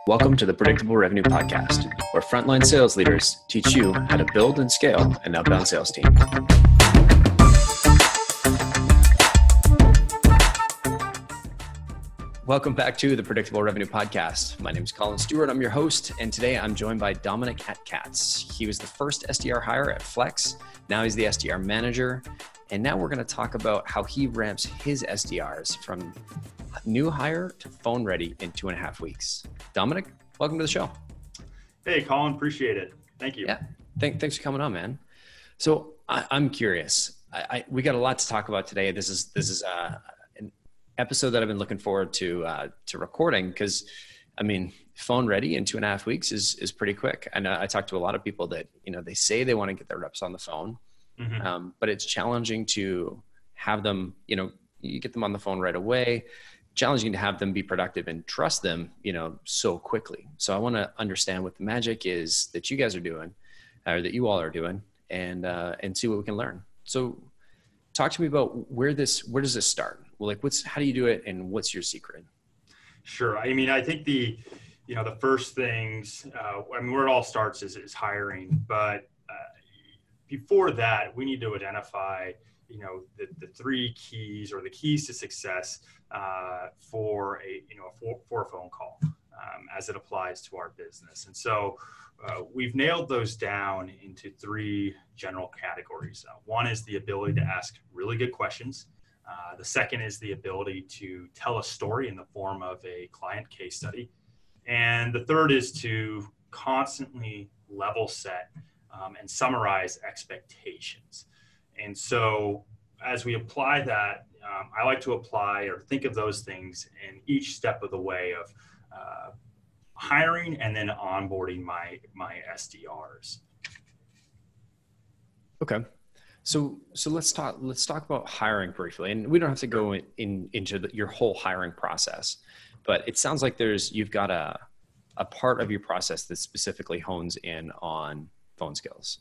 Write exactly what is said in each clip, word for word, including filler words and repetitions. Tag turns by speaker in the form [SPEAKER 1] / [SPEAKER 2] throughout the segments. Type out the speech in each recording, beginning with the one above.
[SPEAKER 1] Welcome to the Predictable Revenue Podcast, where frontline sales leaders teach you how to build and scale an outbound sales team. Welcome back to the Predictable Revenue Podcast. My name is Colin Stewart. I'm your host, and today I'm joined by Dominic Katz. He was the first S D R hire at Flex. Now he's the S D R manager. And now we're going to talk about how he ramps his S D Rs from new hire to phone ready in two and a half weeks. Dominic, welcome to the show.
[SPEAKER 2] Hey, Colin, appreciate it. Thank you.
[SPEAKER 1] Yeah, Thank, thanks for coming on, man. So I, I'm curious. I, I, we got a lot to talk about today. This is this is uh, an episode that I've been looking forward to uh, to recording because, I mean, phone ready in two and a half weeks is is pretty quick. And I talked to a lot of people that you know they say they want to get their reps on the phone. Mm-hmm. Um, but it's challenging to have them, you know, you get them on the phone right away, challenging to have them be productive and trust them, you know, so quickly. So I want to understand what the magic is that you guys are doing or that you all are doing and, uh, and see what we can learn. So talk to me about where this, where does this start? Well, like what's, how do you do it? And what's your secret?
[SPEAKER 2] Sure. I mean, I think the, you know, the first things, uh, I mean, where it all starts is, is hiring, but before that, we need to identify, you know, the, the three keys or the keys to success uh, for a, you know, for, for a phone call um, as it applies to our business. And so uh, we've nailed those down into three general categories. Uh, one is the ability to ask really good questions. Uh, the second is the ability to tell a story in the form of a client case study. And the third is to constantly level set Um, and summarize expectations. And so as we apply that, um, I like to apply or think of those things in each step of the way of uh, hiring and then onboarding my, my S D Rs.
[SPEAKER 1] Okay. So, so let's talk, let's talk about hiring briefly, and we don't have to go in, in into the, your whole hiring process, but it sounds like there's, you've got a, a part of your process that specifically hones in on phone skills.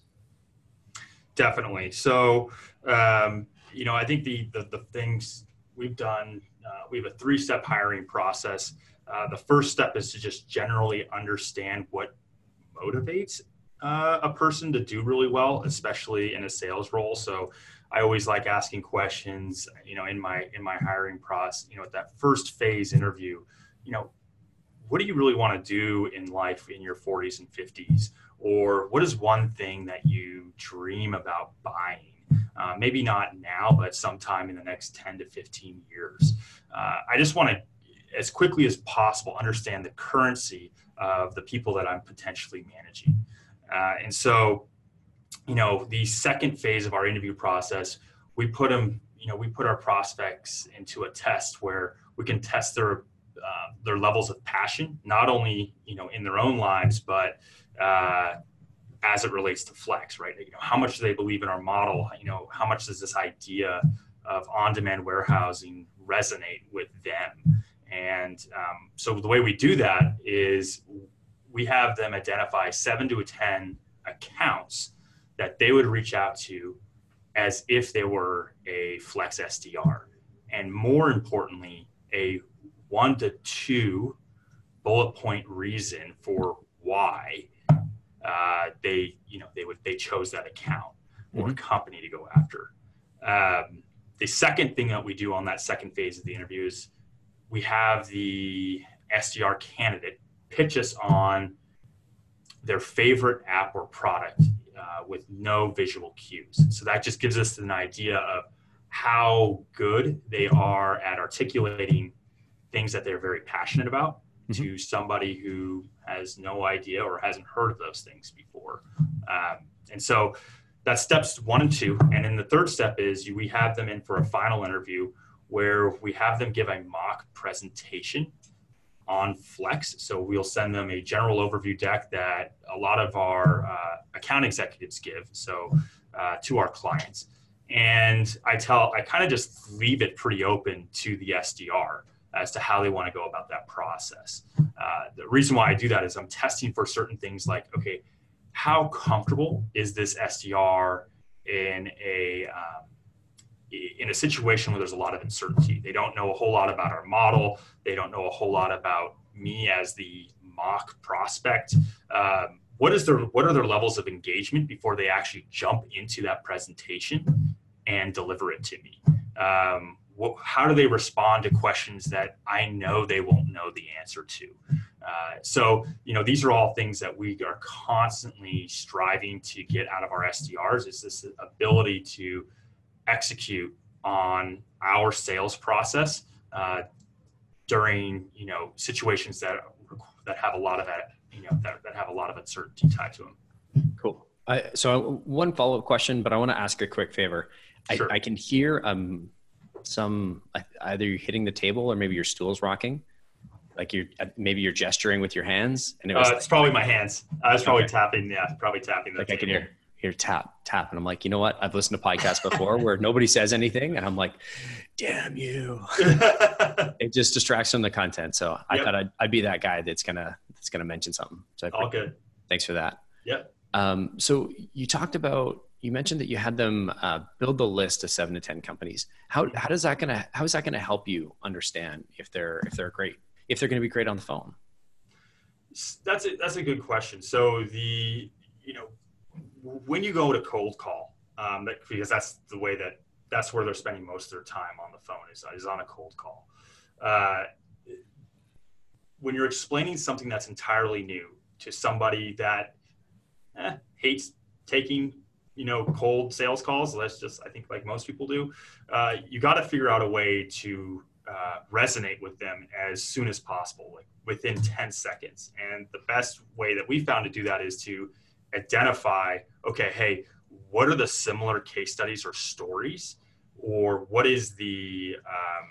[SPEAKER 2] Definitely. So, um, you know, I think the, the, the things we've done, uh, we have a three-step hiring process. Uh, the first step is to just generally understand what motivates uh, a person to do really well, especially in a sales role. So I always like asking questions, you know, in my, in my hiring process, you know, at that first phase interview, you know, what do you really want to do in life in your forties and fifties? Or what is one thing that you dream about buying? Uh, maybe not now, but sometime in the next ten to fifteen years. Uh, I just want to, as quickly as possible, understand the currency of the people that I'm potentially managing. Uh, and so, you know, the second phase of our interview process, we put them, you know, we put our prospects into a test where we can test their uh, their levels of passion, not only, you know, in their own lives, but uh, as it relates to Flex, right? You know, how much do they believe in our model? You know, how much does this idea of on-demand warehousing resonate with them? And um, so the way we do that is we have them identify seven to ten accounts that they would reach out to as if they were a Flex S D R. And more importantly, a one to two bullet point reason for why uh, they, you know, they would, they chose that account or mm-hmm. company to go after. Um, the second thing that we do on that second phase of the interview is we have the S D R candidate pitch us on their favorite app or product uh, with no visual cues. So that just gives us an idea of how good they are at articulating things that they're very passionate about mm-hmm. to somebody who has no idea or hasn't heard of those things before. Um, and so that's steps one and two. And then the third step is we have them in for a final interview where we have them give a mock presentation on Flex. So we'll send them a general overview deck that a lot of our uh, account executives give. So uh, to our clients. And I tell, I kind of just leave it pretty open to the S D R as to how they want to go about that process. Uh, the reason why I do that is I'm testing for certain things like, okay, how comfortable is this S D R in a, um, in a situation where there's a lot of uncertainty. They don't know a whole lot about our model. They don't know a whole lot about me as the mock prospect. Um, what is their, what are their levels of engagement before they actually jump into that presentation and deliver it to me? Um, what, how do they respond to questions that I know they won't know the answer to? Uh, so, you know, these are all things that we are constantly striving to get out of our S D Rs, is this ability to execute on our sales process uh, during, you know, situations that that have a lot of that, you know, that, that have a lot of uncertainty tied to them.
[SPEAKER 1] Cool. I, so one follow-up question, but I want to ask a quick favor.
[SPEAKER 2] Sure.
[SPEAKER 1] I, I can hear um, some, either you're hitting the table or maybe your stool's rocking. Like you're, maybe you're gesturing with your hands. And it was
[SPEAKER 2] uh, it's like, probably my hands. I was probably
[SPEAKER 1] okay.
[SPEAKER 2] tapping. Yeah, probably tapping. The
[SPEAKER 1] like
[SPEAKER 2] table.
[SPEAKER 1] I can hear, hear tap, tap. And I'm like, you know what? I've listened to podcasts before where nobody says anything. And I'm like, damn you. It just distracts from the content. So I yep. thought I'd, I'd be that guy that's going to, that's going to mention something. So
[SPEAKER 2] all good.
[SPEAKER 1] Thanks for that.
[SPEAKER 2] Yep.
[SPEAKER 1] Um, so you talked about, you mentioned that you had them uh, build the list of seven to ten companies. How, how does that going to, how is that going to help you understand if they're, if they're great, if they're going to be great on the phone?
[SPEAKER 2] That's a, that's a good question. So the, you know, when you go to cold call, um, that, because that's the way that, that's where they're spending most of their time on the phone is, is on a cold call. Uh, when you're explaining something that's entirely new to somebody that eh, hates taking, you know, cold sales calls, let's just, I think like most people do, uh, you got to figure out a way to uh, resonate with them as soon as possible, like within ten seconds. And the best way that we found to do that is to identify, okay, hey, what are the similar case studies or stories, or what is the, um,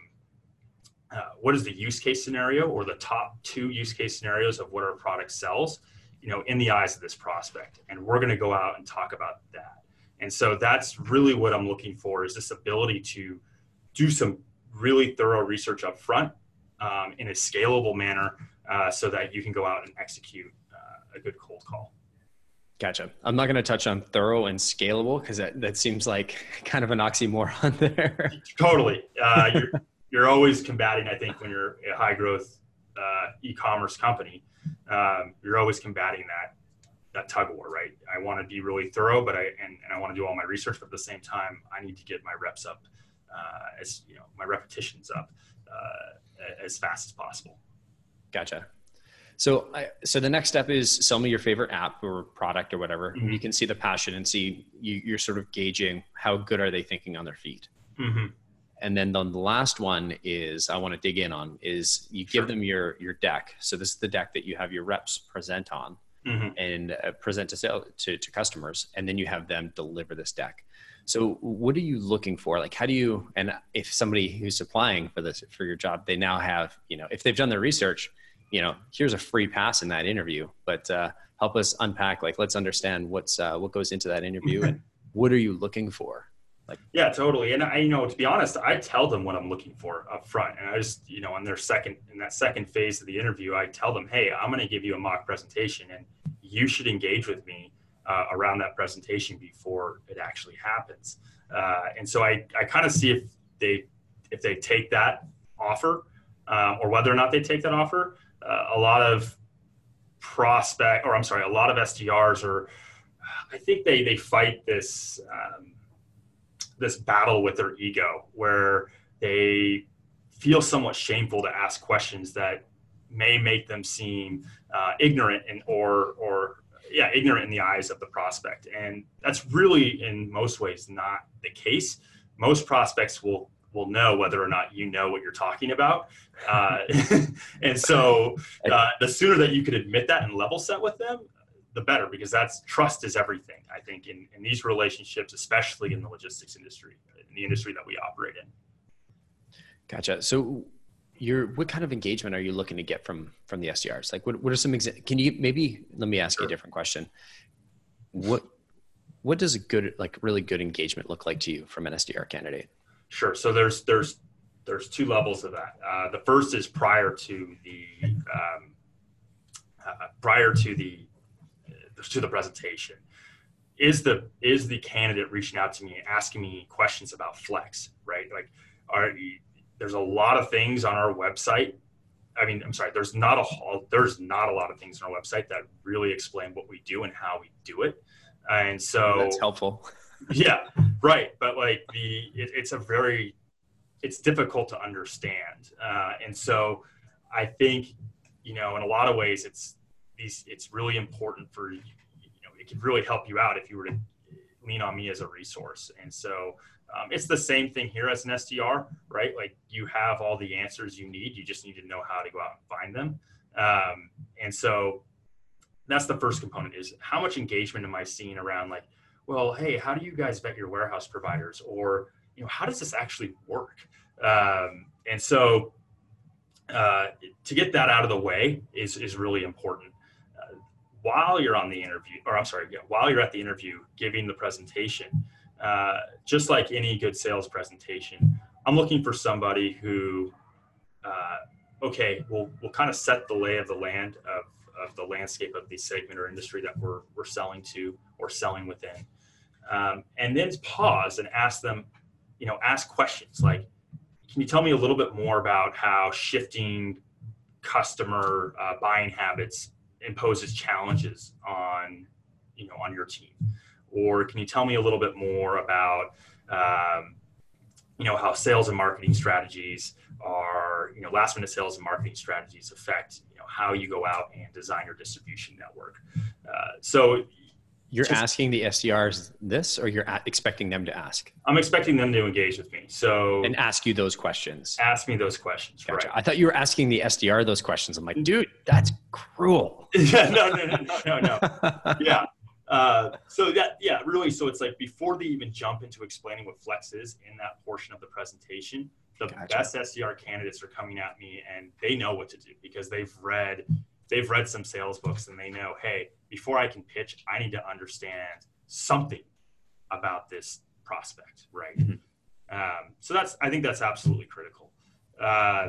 [SPEAKER 2] uh, what is the use case scenario or the top two use case scenarios of what our product sells, you know, in the eyes of this prospect. And we're going to go out and talk about that. And so that's really what I'm looking for, is this ability to do some really thorough research up front um, in a scalable manner uh, so that you can go out and execute uh, a good cold call.
[SPEAKER 1] Gotcha. I'm not going to touch on thorough and scalable because that, that seems like kind of an oxymoron there.
[SPEAKER 2] Totally. Uh, you're, you're always combating, I think, when you're a high growth uh, e-commerce company, um, you're always combating that that tug of war, right? I want to be really thorough, but I and, and I want to do all my research, but at the same time, I need to get my reps up uh, as you know, my repetitions up uh, as fast as possible.
[SPEAKER 1] Gotcha. So, I, so the next step is sell me your favorite app or product or whatever. Mm-hmm. You can see the passion and see you, you're sort of gauging how good are they thinking on their feet.
[SPEAKER 2] Mm-hmm.
[SPEAKER 1] And then the last one is I want to dig in on is you give sure. them your your deck. So this is the deck that you have your reps present on. Mm-hmm. and uh, present to sale to, to customers. And then you have them deliver this deck. So what are you looking for? Like, how do you, and if somebody who's applying for this, for your job, they now have, you know, if they've done their research, you know, here's a free pass in that interview, but uh, help us unpack, like, let's understand what's, uh, what goes into that interview and what are you looking for? Like,
[SPEAKER 2] yeah, totally. And I, you know, to be honest, I tell them what I'm looking for up front. And I just, you know, in their second, in that second phase of the interview, I tell them, hey, I'm going to give you a mock presentation and you should engage with me uh, around that presentation before it actually happens. Uh, and so I, I kind of see if they, if they take that offer uh, or whether or not they take that offer. Uh, a lot of prospect, or I'm sorry, a lot of S D Rs are, I think they, they fight this, um, this battle with their ego where they feel somewhat shameful to ask questions that may make them seem uh, ignorant and or or yeah ignorant in the eyes of the prospect. And that's really in most ways not the case. Most prospects will will know whether or not you know what you're talking about. Uh, and so uh, the sooner that you could admit that and level set with them, the better, because that's trust is everything, I think, in, in these relationships, especially in the logistics industry, in the industry that we operate in.
[SPEAKER 1] Gotcha. So you're, what kind of engagement are you looking to get from, from the S D Rs? Like what, what are some, exa- can you maybe, let me ask sure. you a different question. What, what does a good, like really good engagement look like to you from an S D R candidate?
[SPEAKER 2] Sure. So there's, there's, there's two levels of that. Uh, the first is prior to the, um, uh, prior to the, to the presentation. Is the is the candidate reaching out to me asking me questions about Flex? right? Like, our, there's a lot of things on our website. I mean, I'm sorry, there's not a there's not a lot of things on our website that really explain what we do and how we do it. And so
[SPEAKER 1] that's helpful.
[SPEAKER 2] Yeah, right. But like the, it, it's a very, it's difficult to understand. Uh, and so I think, you know, in a lot of ways it's these, it's really important for, you know, it could really help you out if you were to lean on me as a resource. And so um, it's the same thing here as an S D R, right? Like you have all the answers you need. You just need to know how to go out and find them. Um, and so that's the first component, is how much engagement am I seeing around like, well, hey, how do you guys vet your warehouse providers? Or, you know, how does this actually work? Um, and so uh, to get that out of the way is, is really important. Uh, while you're on the interview, or I'm sorry, yeah, while you're at the interview, giving the presentation, uh, just like any good sales presentation, I'm looking for somebody who, uh, okay, we'll, we'll kind of set the lay of the land of, of the landscape of the segment or industry that we're, we're selling to or selling within. Um, and then pause and ask them, you know, ask questions like, can you tell me a little bit more about how shifting customer uh, buying habits imposes challenges on, you know, on your team? Or can you tell me a little bit more about, um, you know, how sales and marketing strategies are, you know, last minute sales and marketing strategies affect, you know, how you go out and design your distribution network. Uh, so
[SPEAKER 1] you're
[SPEAKER 2] just,
[SPEAKER 1] asking the S D Rs this, or you're a- expecting them to ask?
[SPEAKER 2] I'm expecting them to engage with me. So
[SPEAKER 1] and ask you those questions.
[SPEAKER 2] Ask me those questions.
[SPEAKER 1] Gotcha.
[SPEAKER 2] Right.
[SPEAKER 1] I thought you were asking the S D R those questions. I'm like, dude, that's cruel.
[SPEAKER 2] yeah, no, no, no, no, no, no. Yeah. Uh, so that, yeah, really. So it's like before they even jump into explaining what Flex is in that portion of the presentation, the
[SPEAKER 1] Gotcha.
[SPEAKER 2] best S D R candidates are coming at me and they know what to do because they've read, they've read some sales books and they know, hey, before I can pitch, I need to understand something about this prospect. Right.
[SPEAKER 1] Mm-hmm.
[SPEAKER 2] Um, so that's, I think that's absolutely critical. Uh,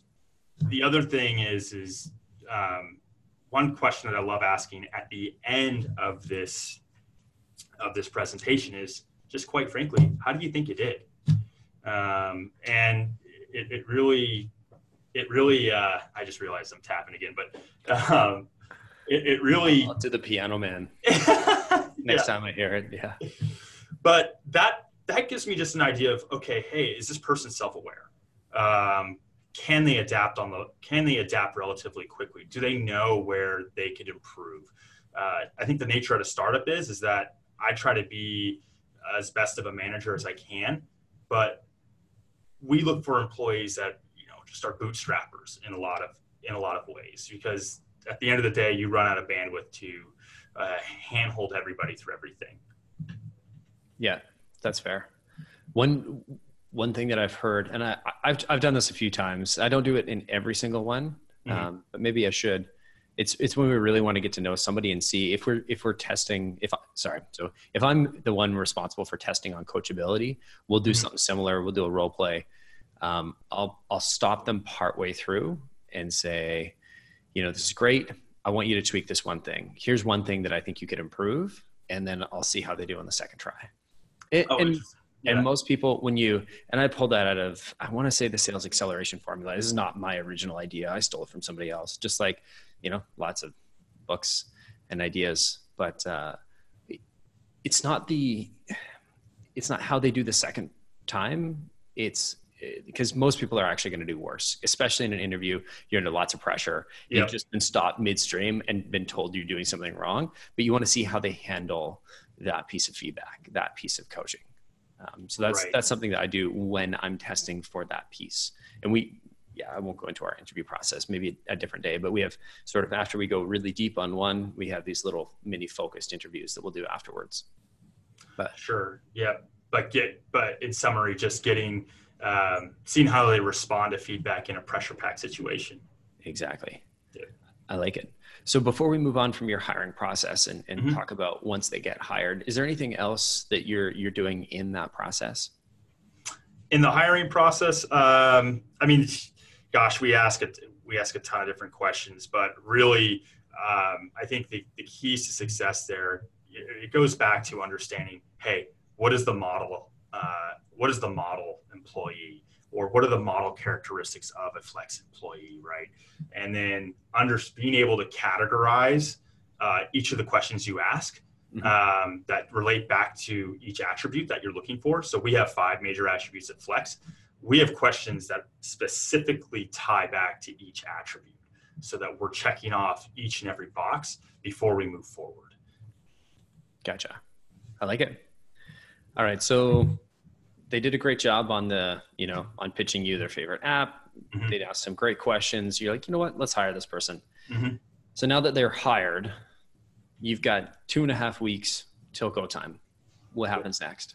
[SPEAKER 2] the other thing is, is, um, one question that I love asking at the end of this of this presentation is just, quite frankly, how do you think you did? Um, and it, it really, it really, uh, I just realized I'm tapping again, but um, it, it really
[SPEAKER 1] I'll do the piano man next
[SPEAKER 2] yeah.
[SPEAKER 1] time I hear it. Yeah.
[SPEAKER 2] But that that gives me just an idea of, okay, hey, is this person self-aware? Um, Can they adapt on the, can they adapt relatively quickly? Do they know where they could improve? Uh, I think the nature of a startup is, is that I try to be as best of a manager as I can, but we look for employees that, you know, just are bootstrappers in a lot of, in a lot of ways, because at the end of the day, you run out of bandwidth to uh, handhold everybody through everything.
[SPEAKER 1] Yeah, that's fair. One, One thing that I've heard, and I, I've I've done this a few times. I don't do it in every single one, mm-hmm. um, but maybe I should. It's it's when we really want to get to know somebody and see if we're if we're testing. If I, sorry, so if I'm the one responsible for testing on coachability, we'll do mm-hmm. something similar. We'll do a role play. Um, I'll I'll stop them partway through and say, you know, this is great. I want you to tweak this one thing. Here's one thing that I think you could improve, and then I'll see how they do on the second try. It,
[SPEAKER 2] oh,
[SPEAKER 1] and,
[SPEAKER 2] Yeah.
[SPEAKER 1] And most people, when you, and I pulled that out of, I want to say the sales acceleration formula. This is not my original idea. I stole it from somebody else, just like, you know, lots of books and ideas, but uh, it's not the, it's not how they do the second time. It's because most people are actually going to do worse, especially in an interview. You're under lots of pressure. You've
[SPEAKER 2] Yep.
[SPEAKER 1] just been stopped midstream and been told you're doing something wrong, but you want to see how they handle that piece of feedback, that piece of coaching. Um, so that's,
[SPEAKER 2] Right.
[SPEAKER 1] that's something that I do when I'm testing for that piece. And we, yeah, I won't go into our interview process, maybe a different day, but we have sort of, after we go really deep on one, we have these little mini focused interviews that we'll do afterwards. But
[SPEAKER 2] Sure. Yeah. But get, but in summary, just getting, um, seeing how they respond to feedback in a pressure packed situation.
[SPEAKER 1] Exactly.
[SPEAKER 2] Yeah.
[SPEAKER 1] I like it. So before we move on from your hiring process and, and
[SPEAKER 2] Mm-hmm.
[SPEAKER 1] talk about once they get hired, is there anything else that you're, you're doing in that process?
[SPEAKER 2] In the hiring process, um, I mean, gosh, we ask it, we ask a ton of different questions, but really, um, I think the, the keys to success there, it goes back to understanding, hey, what is the model? Uh, what is the model employee, or what are the model characteristics of a flex employee, right? And then under being able to categorize uh, each of the questions you ask
[SPEAKER 1] Mhm.
[SPEAKER 2] um, that relate back to each attribute that you're looking for. So we have five major attributes at Flex. We have questions that specifically tie back to each attribute so that we're checking off each and every box before we move forward.
[SPEAKER 1] Gotcha. I like it. All right. So they did a great job on the, you know, on pitching you their favorite app.
[SPEAKER 2] Mhm.
[SPEAKER 1] They'd ask some great questions. You're like, you know what, let's hire this person.
[SPEAKER 2] Mm-hmm.
[SPEAKER 1] So now that they're hired, you've got two and a half weeks till go time. What happens next?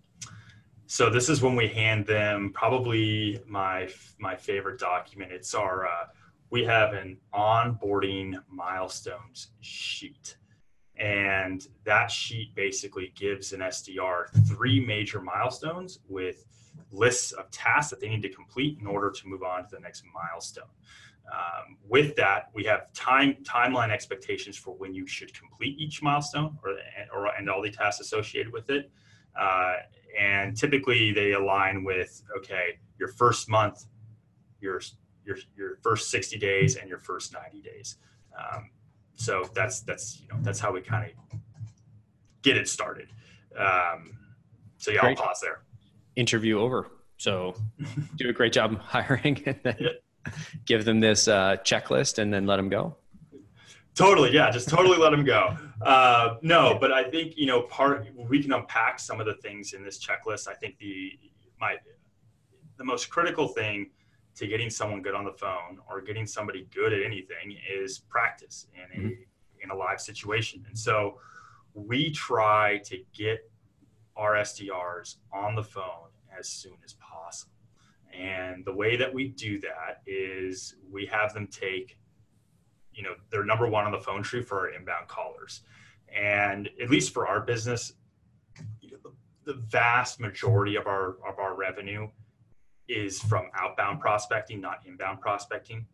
[SPEAKER 2] So this is when we hand them probably my my favorite document. It's our uh, we have an onboarding milestones sheet, and that sheet basically gives an S D R three major milestones with lists of tasks that they need to complete in order to move on to the next milestone. Um, with that, we have time timeline expectations for when you should complete each milestone or, or and all the tasks associated with it. Uh, and typically they align with, okay, your first month, your, your, your first sixty days and your first ninety days. Um, so that's, that's, you know, that's how we kind of get it started. Um, so yeah,
[SPEAKER 1] Great.
[SPEAKER 2] I'll pause there.
[SPEAKER 1] Interview over. So do a great job hiring and then
[SPEAKER 2] Yeah.
[SPEAKER 1] give them this uh, checklist and then let them go.
[SPEAKER 2] Totally. Yeah. Just totally let them go. Uh, no, but I think, you know, part, we can unpack some of the things in this checklist. I think the, my, the most critical thing to getting someone good on the phone or getting somebody good at anything is practice in a, mm-hmm. in a live situation. And so we try to get our S D Rs on the phone as soon as possible. And the way that we do that is we have them take, you know, they're number one on the phone tree for our inbound callers. And at least for our business, you know, the, the vast majority of our, of our revenue is from outbound prospecting, not inbound prospecting.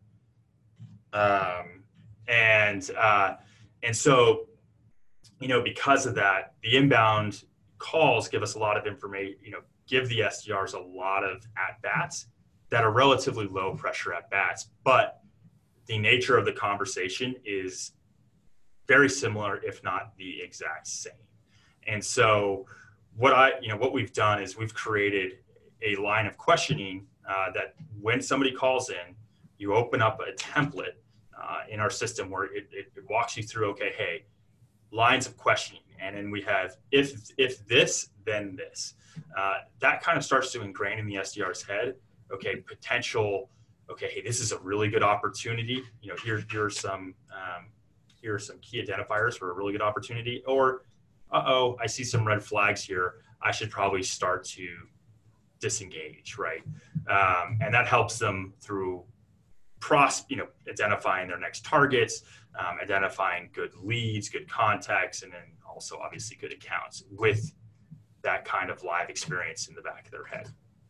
[SPEAKER 2] Um, and, uh, and so, you know, because of that, the inbound calls give us a lot of information, you know, give the S D Rs a lot of at-bats that are relatively low pressure at-bats, but the nature of the conversation is very similar, if not the exact same. And so what I, you know, what we've done is we've created a line of questioning uh, that when somebody calls in, you open up a template uh, in our system where it, it, it walks you through, okay, hey, lines of questioning. And then we have, if, if this, then this. Uh, that kind of starts to ingrain in the S D R's head, okay, potential, okay, hey, this is a really good opportunity. You know, here, here's some, um, here are some key identifiers for a really good opportunity. Or, uh-oh, I see some red flags here. I should probably start to disengage, right? Um, and that helps them through pros, you know, identifying their next targets, um, identifying good leads, good contacts, and then also obviously good accounts with that kind of live experience in the back of their head.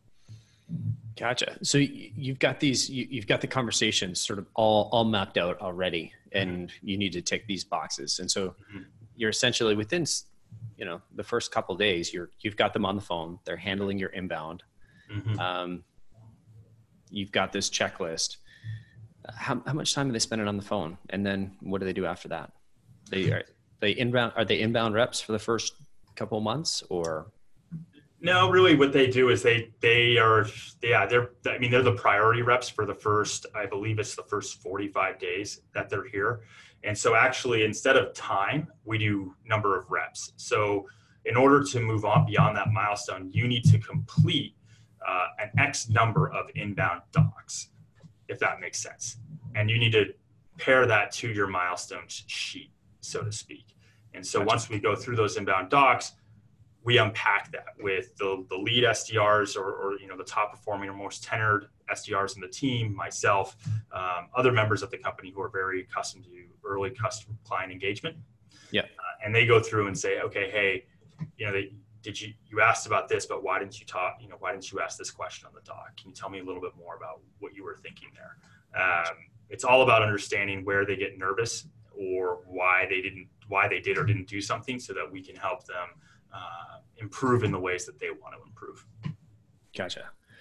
[SPEAKER 1] Gotcha. So you've got these, you've got the conversations sort of all, all mapped out already, and mm-hmm. you need to tick these boxes. And so mm-hmm. you're essentially within, you know, the first couple of days, you're, you've got them on the phone, they're handling your inbound. Mm-hmm. Um, you've got this checklist. How, how much time are they spending on the phone? And then what do they do after that? They are they inbound, are they inbound reps for the first couple of months or?
[SPEAKER 2] No, really what they do is they, they are, yeah, they're, I mean, they're the priority reps for the first, I believe it's the first forty-five days that they're here. And so actually instead of time, we do number of reps. So in order to move on beyond that milestone, you need to complete uh, an X number of inbound docs, if that makes sense. And you need to pair that to your milestones sheet, so to speak. And so gotcha. Once we go through those inbound docs, we unpack that with the, the lead S D Rs or, or, you know, the top performing or most tenured S D Rs in the team, myself, um, other members of the company who are very accustomed to early customer client engagement.
[SPEAKER 1] Yeah.
[SPEAKER 2] Uh, and they go through and say, okay, hey, you know, they, did you, you asked about this, but why didn't you talk, you know, why didn't you ask this question on the doc? Can you tell me a little bit more about what you were thinking there? Um, it's all about understanding where they get nervous or why they didn't, why they did or didn't do something so that we can help them uh, improve in the ways that they want to improve.
[SPEAKER 1] Gotcha.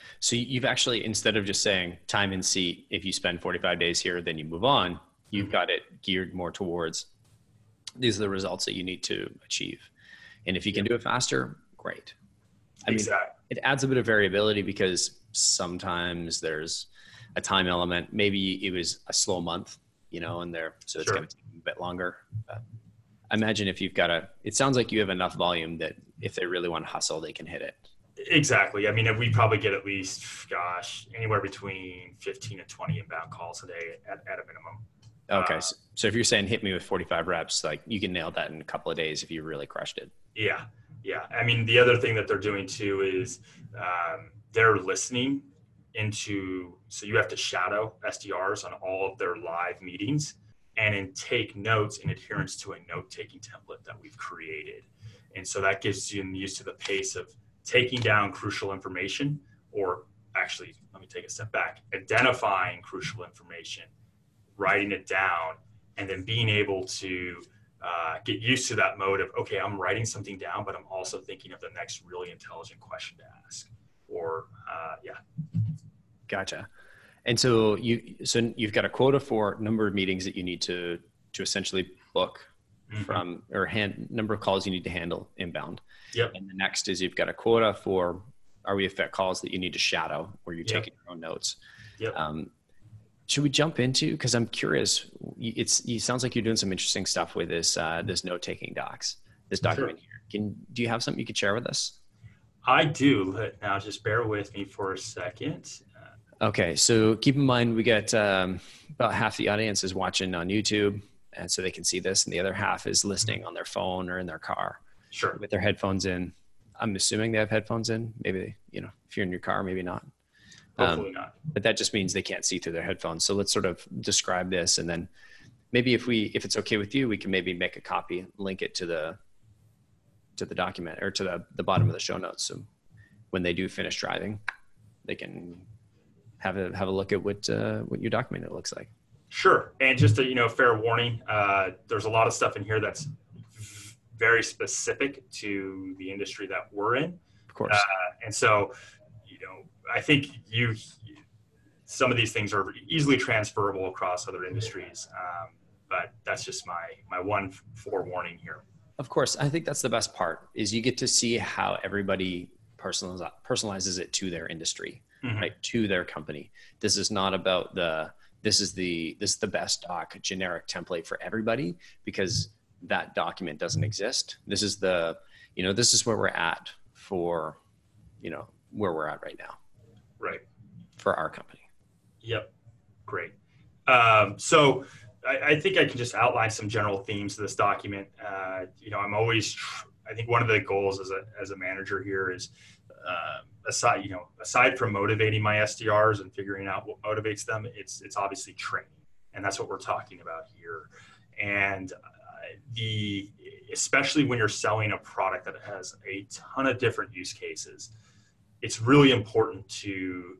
[SPEAKER 1] So you've actually, instead of just saying time in seat, if you spend forty-five days here, then you move on, you've mm-hmm. got it geared more towards these are the results that you need to achieve. And if you can do it faster, great. I
[SPEAKER 2] exactly.
[SPEAKER 1] mean, it adds a bit of variability because sometimes there's a time element. Maybe it was a slow month, you know, and there, so it's sure. going to take a bit longer. But I imagine if you've got a, it sounds like you have enough volume that if they really want to hustle, they can hit it.
[SPEAKER 2] Exactly. I mean, we probably get at least, gosh, anywhere between fifteen and twenty inbound calls a day at, at a minimum.
[SPEAKER 1] Okay. Uh, so, so if you're saying hit me with forty-five reps, like you can nail that in a couple of days if you really crushed it.
[SPEAKER 2] Yeah. Yeah. I mean, the other thing that they're doing too is um, they're listening into, so you have to shadow S D Rs on all of their live meetings and then take notes in adherence to a note-taking template that we've created. And so that gives you used to the pace of taking down crucial information, or actually, let me take a step back, identifying crucial information, writing it down, and then being able to uh, get used to that mode of, okay, I'm writing something down, but I'm also thinking of the next really intelligent question to ask. Or, uh, yeah.
[SPEAKER 1] Gotcha. And so you, so you've got a quota for number of meetings that you need to, to essentially book mm-hmm. from, or hand number of calls you need to handle inbound.
[SPEAKER 2] Yep.
[SPEAKER 1] And the next is you've got a quota for R we effect calls that you need to shadow where you're
[SPEAKER 2] yep.
[SPEAKER 1] taking your own notes.
[SPEAKER 2] Yep.
[SPEAKER 1] Um, should we jump into, cause I'm curious, it's, it sounds like you're doing some interesting stuff with this, uh, this note taking docs, this document
[SPEAKER 2] sure.
[SPEAKER 1] here. Can, do you have something you could share with us?
[SPEAKER 2] I do. Now just bear with me for a second.
[SPEAKER 1] Okay. So keep in mind, we got um, about half the audience is watching on YouTube, and so they can see this, and the other half is listening on their phone or in their car.
[SPEAKER 2] Sure.
[SPEAKER 1] With their headphones in. I'm assuming they have headphones in. Maybe, you know, if you're in your car, maybe not.
[SPEAKER 2] Hopefully
[SPEAKER 1] um,
[SPEAKER 2] not.
[SPEAKER 1] But that just means they can't see through their headphones. So let's sort of describe this, and then maybe if we, if it's okay with you, we can maybe make a copy, link it to the, to the document or to the, the bottom of the show notes. So when they do finish driving, they can have a, have a look at what, uh, what your document looks like.
[SPEAKER 2] Sure. And just a, you know, fair warning, uh, there's a lot of stuff in here that's very specific to the industry that we're in.
[SPEAKER 1] Of course.
[SPEAKER 2] Uh, and so, you know, I think you, some of these things are easily transferable across other industries. Um, but that's just my, my one forewarning here.
[SPEAKER 1] Of course. I think that's the best part is you get to see how everybody personalizes, personalizes it to their industry, mm-hmm. right? To their company. This is not about the, this is the, this is the best doc generic template for everybody, because that document doesn't exist. This is the, you know, this is where we're at for, you know, where we're at right now.
[SPEAKER 2] Right.
[SPEAKER 1] For our company.
[SPEAKER 2] Yep. Great. Um, so I, I think I can just outline some general themes of this document. Uh, you know, I'm always, I think one of the goals as a, as a manager here is, uh, aside, you know, aside from motivating my S D Rs and figuring out what motivates them, it's, it's obviously training. And that's what we're talking about here. And the, especially when you're selling a product that has a ton of different use cases, it's really important to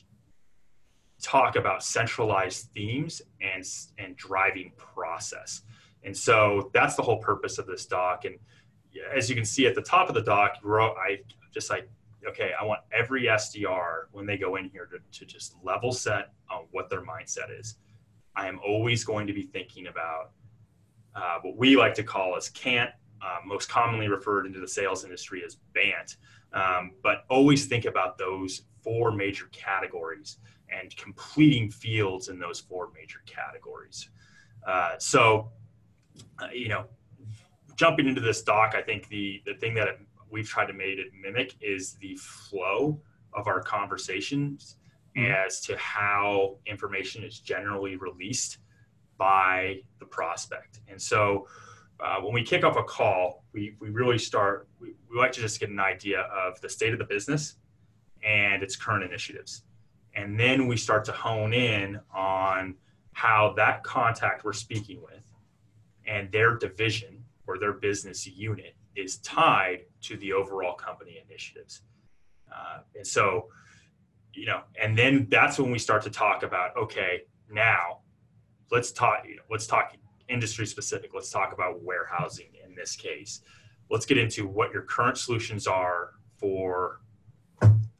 [SPEAKER 2] talk about centralized themes and, and driving process. And so that's the whole purpose of this doc. And as you can see at the top of the doc, I just like, okay, I want every S D R when they go in here to, to just level set on what their mindset is. I am always going to be thinking about Uh, what we like to call as CANT, uh, most commonly referred into the sales industry as BANT. Um, but always think about those four major categories and completing fields in those four major categories. Uh, so, uh, you know, jumping into this doc, I think the, the thing that we've tried to make it mimic is the flow of our conversations mm-hmm. as to how information is generally released by the prospect. And so uh, when we kick off a call, we, we really start, we, we like to just get an idea of the state of the business and its current initiatives. And then we start to hone in on how that contact we're speaking with and their division or their business unit is tied to the overall company initiatives. Uh, and so, you know, and then that's when we start to talk about, okay, now let's talk, you know, let's talk industry specific. Let's talk about warehousing in this case. Let's get into what your current solutions are for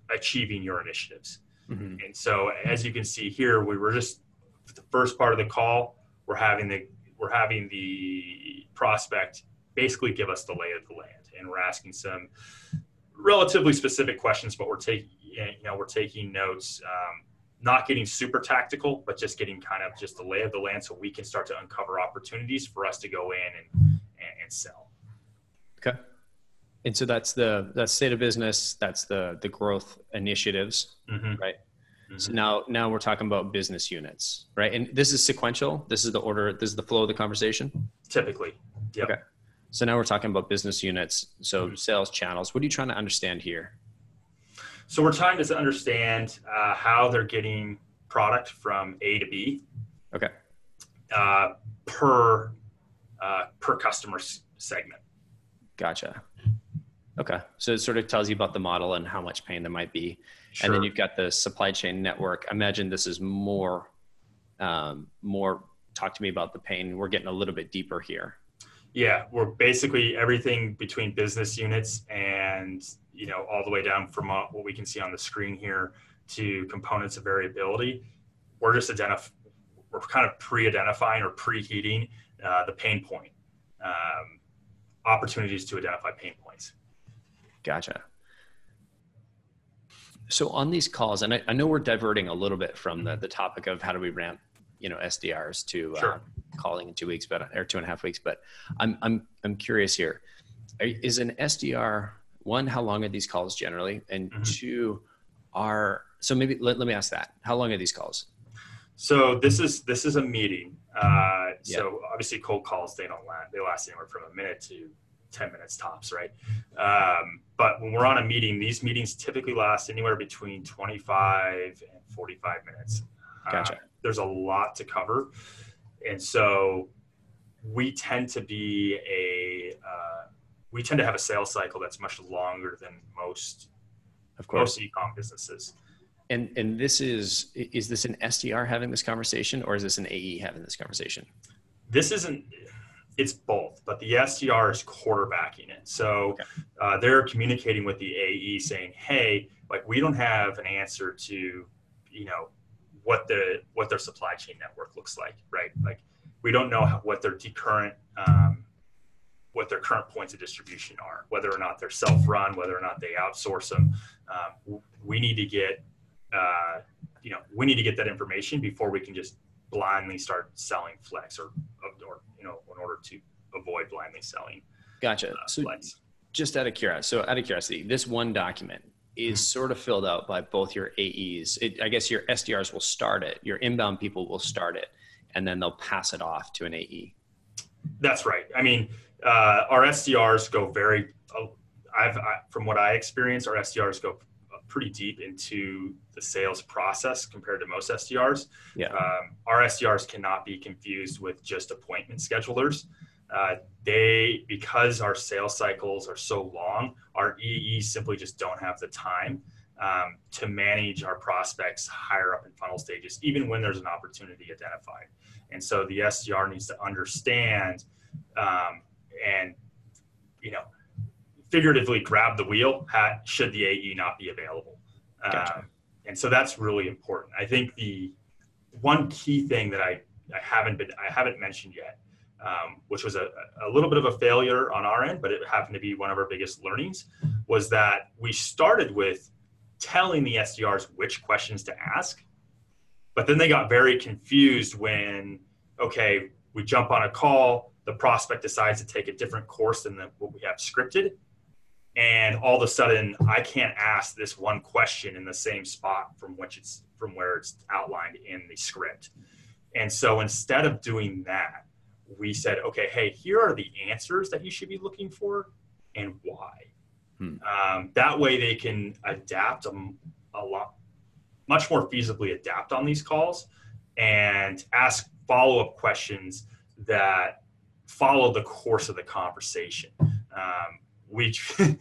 [SPEAKER 2] achieving your initiatives.
[SPEAKER 1] Mm-hmm.
[SPEAKER 2] And so as you can see here, we were just the first part of the call, we're having the we're having the prospect basically give us the lay of the land, and we're asking some relatively specific questions, but we're taking you know we're taking notes, um, not getting super tactical, but just getting kind of just the lay of the land, so we can start to uncover opportunities for us to go in and and, and sell.
[SPEAKER 1] Okay. And so that's the that's state of business. That's the the growth initiatives,
[SPEAKER 2] Mm-hmm.
[SPEAKER 1] right?
[SPEAKER 2] Mm-hmm.
[SPEAKER 1] So now now we're talking about business units, right? And this is sequential. This is the order. This is the flow of the conversation.
[SPEAKER 2] Typically, yeah.
[SPEAKER 1] Okay. So now we're talking about business units. So
[SPEAKER 2] Mm-hmm.
[SPEAKER 1] sales channels. What are you trying to understand here?
[SPEAKER 2] So we're trying to understand uh, how they're getting product from A to B.
[SPEAKER 1] Okay.
[SPEAKER 2] Uh, per uh, per customer s- segment.
[SPEAKER 1] Gotcha. Okay. So it sort of tells you about the model and how much pain there might be.
[SPEAKER 2] Sure.
[SPEAKER 1] And then you've got the supply chain network. I imagine this is more, um, more talk to me about the pain. We're getting a little bit deeper here.
[SPEAKER 2] Yeah, we're basically everything between business units and, you know, all the way down from uh, what we can see on the screen here to components of variability. We're just identifying, we're kind of pre-identifying or preheating uh, the pain point, um, opportunities to identify pain points.
[SPEAKER 1] Gotcha. So on these calls, and I, I know we're diverting a little bit from the, the topic of how do we ramp, you know, S D Rs to
[SPEAKER 2] Sure.
[SPEAKER 1] uh, calling in two weeks, but or two and a half weeks. But I'm I'm I'm curious here. Are, is an S D R one? How long are these calls generally? And
[SPEAKER 2] Mm-hmm.
[SPEAKER 1] two, are so maybe let, let me ask that. How long are these calls?
[SPEAKER 2] So this is this is a meeting. Uh,
[SPEAKER 1] Yeah.
[SPEAKER 2] So obviously cold calls, they don't last. They last anywhere from a minute to ten minutes tops, right? Um, but when we're on a meeting, these meetings typically last anywhere between twenty-five and forty-five minutes.
[SPEAKER 1] Gotcha.
[SPEAKER 2] Uh, there's a lot to cover, and so we tend to be a uh, we tend to have a sales cycle that's much longer than most
[SPEAKER 1] Of course.
[SPEAKER 2] most e-com businesses.
[SPEAKER 1] And and this is is this an S D R having this conversation, or is this an A E having this conversation?
[SPEAKER 2] This isn't. It's both, but the S D R is quarterbacking it. So
[SPEAKER 1] Okay.
[SPEAKER 2] uh, they're communicating with the A E saying, hey, like we don't have an answer to, you know, what the what their supply chain network looks like, right? Like we don't know how, what their current um, what their current points of distribution are, whether or not they're self-run, whether or not they outsource them. Um, we need to get, uh, you know, we need to get that information before we can just blindly start selling Flex, or, or you know, in order to avoid blindly selling.
[SPEAKER 1] Gotcha.
[SPEAKER 2] Uh,
[SPEAKER 1] So
[SPEAKER 2] Flex.
[SPEAKER 1] just out of curiosity, so out of curiosity, this one document is
[SPEAKER 2] Mm-hmm.
[SPEAKER 1] sort of filled out by both your A Es. It, I guess your S D Rs will start it, your inbound people will start it, and then they'll pass it off to an A E.
[SPEAKER 2] That's right. I mean, uh, our S D Rs go very. Uh, I've I, from what I experience, our S D Rs go pretty deep into the sales process compared to most S D Rs.
[SPEAKER 1] Yeah.
[SPEAKER 2] Um, our S D Rs cannot be confused with just appointment schedulers. Uh, they, because our sales cycles are so long, our E Es simply just don't have the time um, to manage our prospects higher up in funnel stages, even when there's an opportunity identified. And so the S D R needs to understand um, and, you know, figuratively grab the wheel hat should the A E not be available.
[SPEAKER 1] Gotcha.
[SPEAKER 2] Um, and so that's really important. I think the one key thing that I, I haven't been, I haven't mentioned yet, um, which was a, a little bit of a failure on our end, but it happened to be one of our biggest learnings, was that we started with telling the S D Rs which questions to ask, but then they got very confused when, okay, we jump on a call, the prospect decides to take a different course than the, what we have scripted. And all of a sudden, I can't ask this one question in the same spot from which it's from where it's outlined in the script. And so instead of doing that, we said, okay, hey, here are the answers that you should be looking for and why.
[SPEAKER 1] Hmm.
[SPEAKER 2] Um, that way they can adapt a, a lot, much more feasibly adapt on these calls and ask follow-up questions that follow the course of the conversation. Um, we,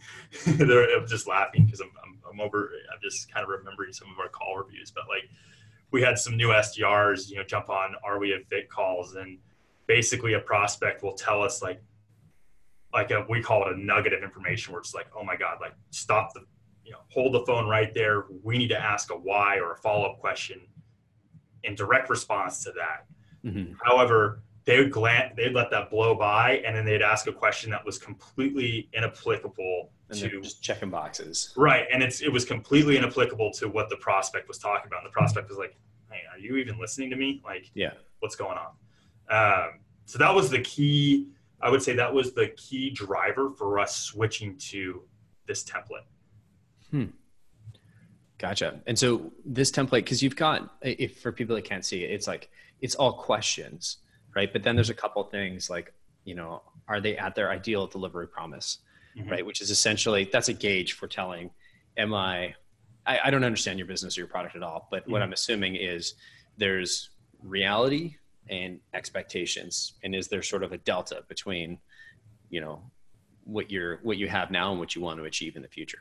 [SPEAKER 2] I'm just laughing because I'm, I'm, I'm over, I'm just kind of remembering some of our call reviews, but like we had some new S D Rs, you know, jump on Are We a Fit calls, and basically a prospect will tell us like, like a, we call it a nugget of information where it's like, oh my God, like stop the, you know, hold the phone right there. We need to ask a why or a follow-up question in direct response to that. Mm-hmm. However, they would glance, they'd let that blow by, and then they'd ask a question that was completely inapplicable
[SPEAKER 1] and
[SPEAKER 2] to
[SPEAKER 1] just checking boxes.
[SPEAKER 2] Right. And it's, it was completely inapplicable to what the prospect was talking about. And the prospect was like, hey, are you even listening to me? Like,
[SPEAKER 1] yeah,
[SPEAKER 2] what's going on? Um, so that was the key. I would say that was the key driver for us switching to this template.
[SPEAKER 1] Hmm. Gotcha. And so this template, because you've got, if for people that can't see it, it's like, it's all questions, right? But then there's a couple things like, you know, are they at their ideal delivery promise, mm-hmm. right? Which is essentially, that's a gauge for telling, am I, I, I don't understand your business or your product at all, but mm-hmm. what I'm assuming is there's reality and expectations. And is there sort of a delta between, you know, what you're, what you have now and what you want to achieve in the future?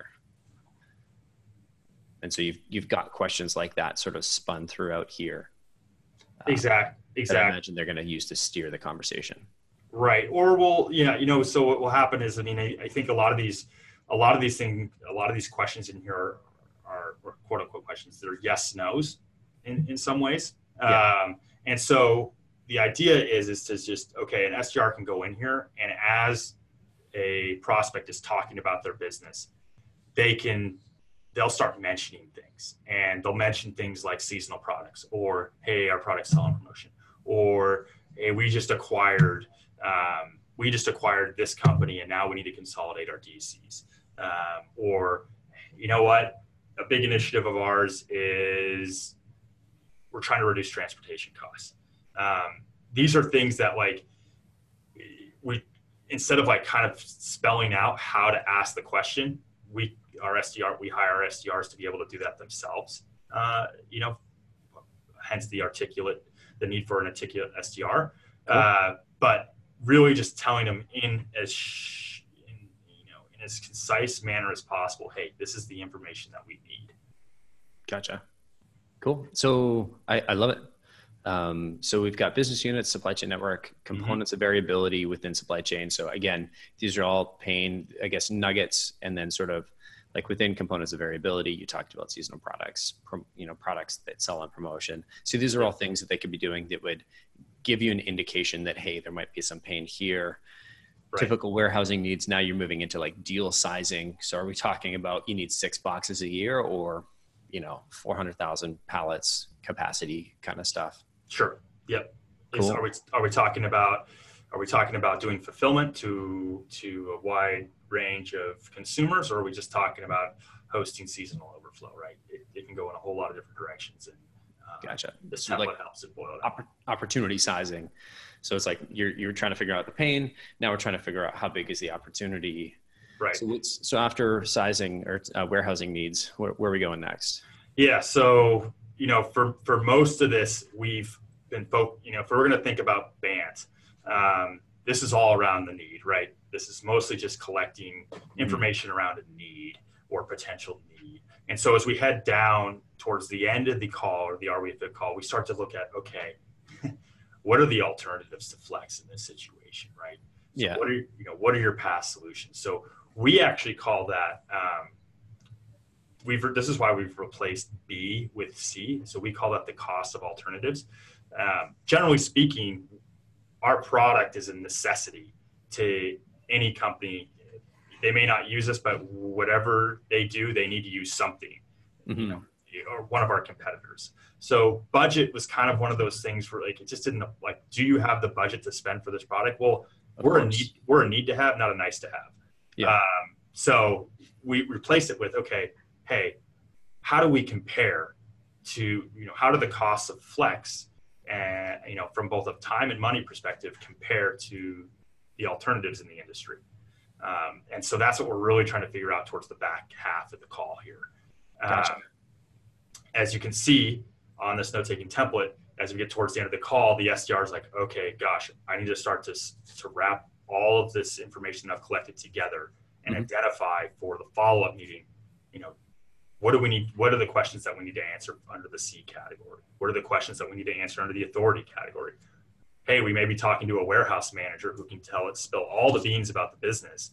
[SPEAKER 1] And so you've, you've got questions like that sort of spun throughout here.
[SPEAKER 2] Exactly. Exactly.
[SPEAKER 1] I imagine they're going to use to steer the conversation.
[SPEAKER 2] Right. Or we'll, yeah, you know, so what will happen is, I mean, I, I think a lot of these, a lot of these things, a lot of these questions in here are, are, are quote unquote questions. They're yes, no's in, in some ways. Yeah. Um, and so the idea is, is to just, okay, an S D R can go in here, and as a prospect is talking about their business, they can, they'll start mentioning things, and they'll mention things like seasonal products, or, hey, our product's selling promotion, or, hey, we just acquired, um, we just acquired this company and now we need to consolidate our D Cs. Um, or, you know what, a big initiative of ours is we're trying to reduce transportation costs. Um, these are things that, like, we, instead of like kind of spelling out how to ask the question, we, our S D R, we hire our S D Rs to be able to do that themselves. Uh, you know, hence the articulate, the need for an articulate S D R. Cool. Uh, but really just telling them in as, sh- in, you know, in as concise manner as possible, hey, this is the information that we need.
[SPEAKER 1] Gotcha. Cool. So I, I love it. Um, so we've got business units, supply chain network, components mm-hmm. of variability within supply chain. So again, these are all pain, I guess, nuggets, and then sort of like within components of variability, you talked about seasonal products, prom, you know, products that sell on promotion. So these are all things that they could be doing that would give you an indication that, hey, there might be some pain here. Right. Typical warehousing needs. Now you're moving into like deal sizing. So are we talking about you need six boxes a year, or, you know, four hundred thousand pallets capacity kind of stuff?
[SPEAKER 2] Sure. Yep.
[SPEAKER 1] Cool.
[SPEAKER 2] Is, are we, are we talking about, are we talking about doing fulfillment to, to a wide range of consumers, or are we just talking about hosting seasonal overflow, right? It, it can go in a whole lot of different directions, and uh,
[SPEAKER 1] gotcha.
[SPEAKER 2] This
[SPEAKER 1] so
[SPEAKER 2] template
[SPEAKER 1] like
[SPEAKER 2] helps it boil it
[SPEAKER 1] opp- opportunity sizing. So it's like you're, you're trying to figure out the pain. Now we're trying to figure out how big is the opportunity.
[SPEAKER 2] Right.
[SPEAKER 1] So it's, so after sizing or uh, warehousing needs, where, where are we going next?
[SPEAKER 2] Yeah. So, you know, for, for most of this, we've been, folk, you know, if we're going to think about B A N T, um, this is all around the need, right? This is mostly just collecting information mm-hmm. around a need or potential need. And so as we head down towards the end of the call, or the R W F call, we start to look at, okay, what are the alternatives to Flex in this situation, right? So
[SPEAKER 1] yeah.
[SPEAKER 2] What are, you know, what are your past solutions? So we actually call that, um, we've, this is why we've replaced B with C. So we call that the cost of alternatives. Um, generally speaking, our product is a necessity to any company. They may not use us, but whatever they do, they need to use something, mm-hmm. you know, or one of our competitors. So budget was kind of one of those things where, like, it just didn't, like, do you have the budget to spend for this product? Well, of we're course. a need, we're a need to have, not a nice to have.
[SPEAKER 1] Yeah.
[SPEAKER 2] Um, so we replaced it with, okay, hey, how do we compare to, you know, how do the costs of Flex and, you know, from both a time and money perspective compare to the alternatives in the industry? Um, and so that's what we're really trying to figure out towards the back half of the call here.
[SPEAKER 1] Gotcha.
[SPEAKER 2] Um, as you can see on this note-taking template, as we get towards the end of the call, the S D R is like, okay, gosh, I need to start to, to wrap all of this information I've collected together and mm-hmm. identify for the follow-up meeting, you know, what do we need? What are the questions that we need to answer under the C category? What are the questions that we need to answer under the authority category? Hey, we may be talking to a warehouse manager who can tell it, spill all the beans about the business.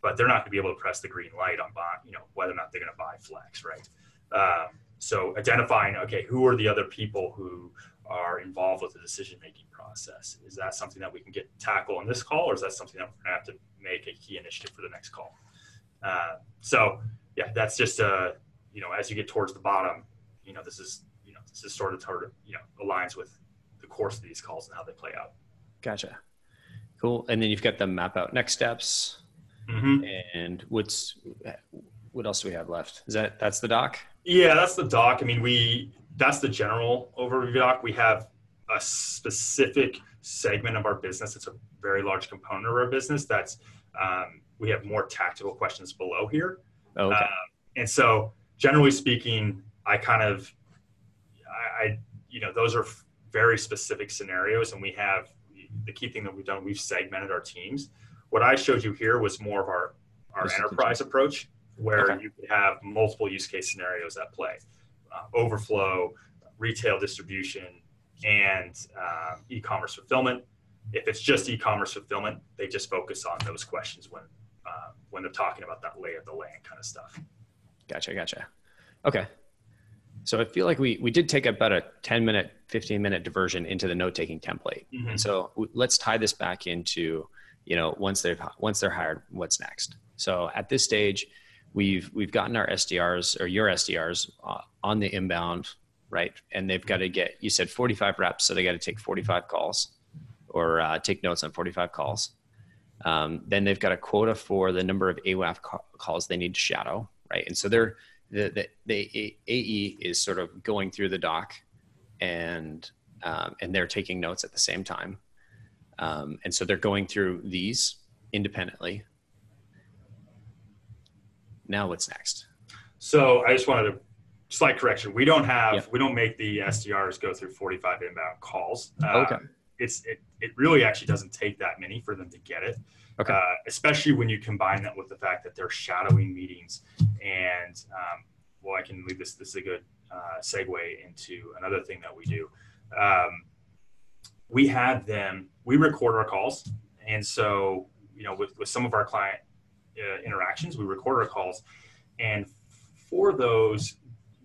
[SPEAKER 2] but they're not going to be able to press the green light on buy, you know, whether or not they're going to buy Flex, right? Um, so identifying, okay, who are the other people who are involved with the decision-making process? Is that something that we can get tackle on this call, or is that something that we're going to have to make a key initiative for the next call? Uh, so yeah, that's just, uh, you know, as you get towards the bottom, you know, this is, you know, this is sort of, sort of, you know, aligns with the course of these calls and how they play out.
[SPEAKER 1] Gotcha. Cool. And then you've got the map out next steps. Mm-hmm. And what's, what else do we have left? Is that, that's the doc?
[SPEAKER 2] Yeah, that's the doc. I mean, we, that's the general overview doc. We have a specific segment of our business. It's a very large component of our business. That's, um, we have more tactical questions below here.
[SPEAKER 1] Oh, okay.
[SPEAKER 2] Uh, and so generally speaking, I kind of, I, I, you know, those are very specific scenarios, and we have the key thing that we've done, we've segmented our teams. What I showed you here was more of our, our enterprise approach, where okay. you could have multiple use case scenarios at play, uh, overflow, retail distribution, and uh, e-commerce fulfillment. If it's just e-commerce fulfillment, they just focus on those questions when uh, when they're talking about that lay of the land kind of stuff.
[SPEAKER 1] Gotcha, gotcha. Okay. So I feel like we we did take about a ten minute, fifteen minute diversion into the note taking template. Mm-hmm. And so w- let's tie this back into, you know, once they've once they're hired, what's next? So at this stage, we've we've gotten our S D Rs or your S D Rs uh, on the inbound, right? And they've got to get, you said forty-five reps, so they got to take forty-five calls or uh, take notes on forty-five calls. Um, then they've got a quota for the number of A W A F ca- calls they need to shadow, right? And so they're the the, the A E is sort of going through the doc, and um, and they're taking notes at the same time, um, and so they're going through these independently. Now what's next?
[SPEAKER 2] So I just wanted to slight correction. We don't have
[SPEAKER 1] yep.
[SPEAKER 2] we don't make the S D Rs go through forty-five inbound calls.
[SPEAKER 1] Okay.
[SPEAKER 2] Um, it's it, it really actually doesn't take that many for them to get it.
[SPEAKER 1] Okay.
[SPEAKER 2] Uh, especially when you combine that with the fact that they're shadowing meetings. And um, well, I can leave this. This is a good uh, segue into another thing that we do. Um, we had them. We record our calls, and so you know, with with some of our client uh, interactions, we record our calls, and for those,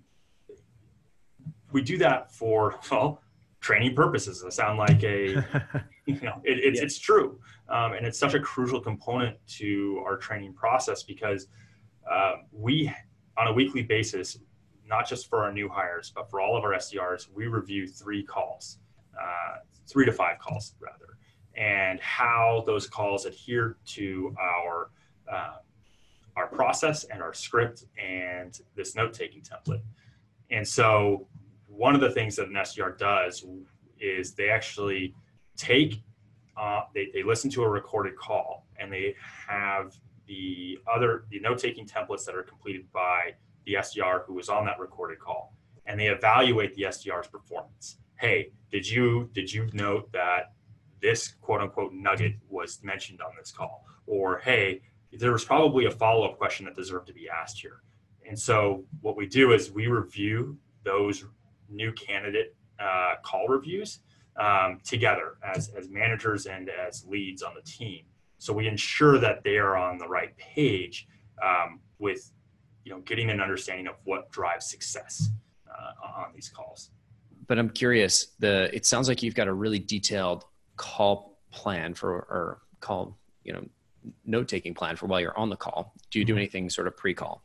[SPEAKER 2] we do that for well. training purposes. I sound like a, you know, it, it's, yeah. it's true. Um, and it's such a crucial component to our training process because uh, we, on a weekly basis, not just for our new hires, but for all of our S D Rs, we review three calls, uh, three to five calls rather, and how those calls adhere to our, uh, our process and our script and this note-taking template. And so one of the things that an S D R does is they actually take, uh, they, they listen to a recorded call, and they have the other, the note-taking templates that are completed by the S D R who was on that recorded call, and they evaluate the S D R's performance. Hey, did you, did you note that this quote unquote nugget was mentioned on this call? Or, hey, there was probably a follow-up question that deserved to be asked here. And so what we do is we review those new candidate uh, call reviews um, together as, as managers and as leads on the team. So we ensure that they are on the right page um, with, you know, getting an understanding of what drives success uh, on these calls.
[SPEAKER 1] But I'm curious, the, it sounds like you've got a really detailed call plan for, or call, you know, note-taking plan for while you're on the call. Do you do anything sort of pre-call?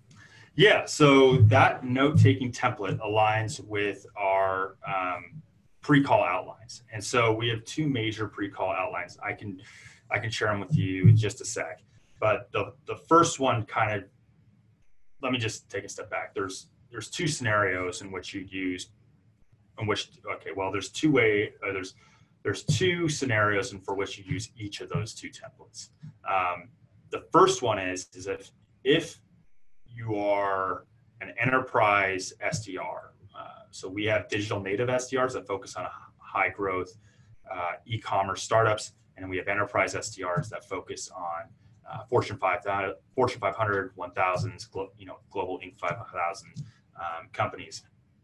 [SPEAKER 2] Yeah, so that note-taking template aligns with our um, pre-call outlines. And so we have two major pre-call outlines. I can I can share them with you in just a sec. But the, the first one kind of, let me just take a step back. There's there's two scenarios in which you use, in which, okay, well, there's two way, uh, there's there's two scenarios and for which you use each of those two templates. Um, the first one is, is if, if you are an enterprise S D R. Uh, so we have digital native S D Rs that focus on high growth uh, e-commerce startups, and we have enterprise S D Rs that focus on uh, Fortune five hundred, Fortune five hundred, one thousand, you know, Global Inc five thousand um, companies.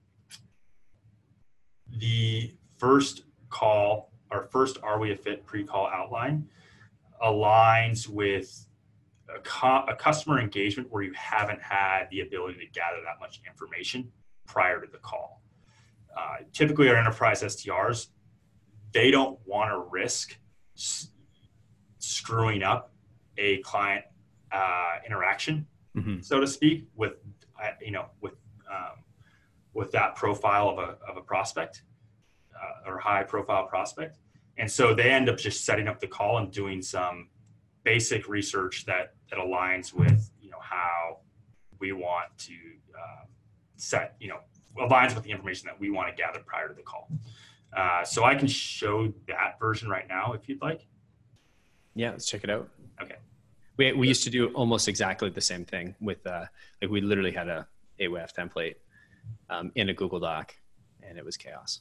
[SPEAKER 2] The first call, our first Are We a Fit pre-call outline aligns with a, co- a customer engagement where you haven't had the ability to gather that much information prior to the call. Uh, typically, our enterprise S D Rs, they don't want to risk s- screwing up a client uh, interaction, mm-hmm. so to speak, with uh, you know with um, with that profile of a of a prospect uh, or high profile prospect, and so they end up just setting up the call and doing some basic research that that aligns with you know how we want to uh, set you know aligns with the information that we want to gather prior to the call. Uh, so I can show that version right now if you'd like.
[SPEAKER 1] Yeah, let's check it out.
[SPEAKER 2] Okay.
[SPEAKER 1] We we used to do almost exactly the same thing with uh, like we literally had a A W A F template um, in a Google Doc, and it was chaos.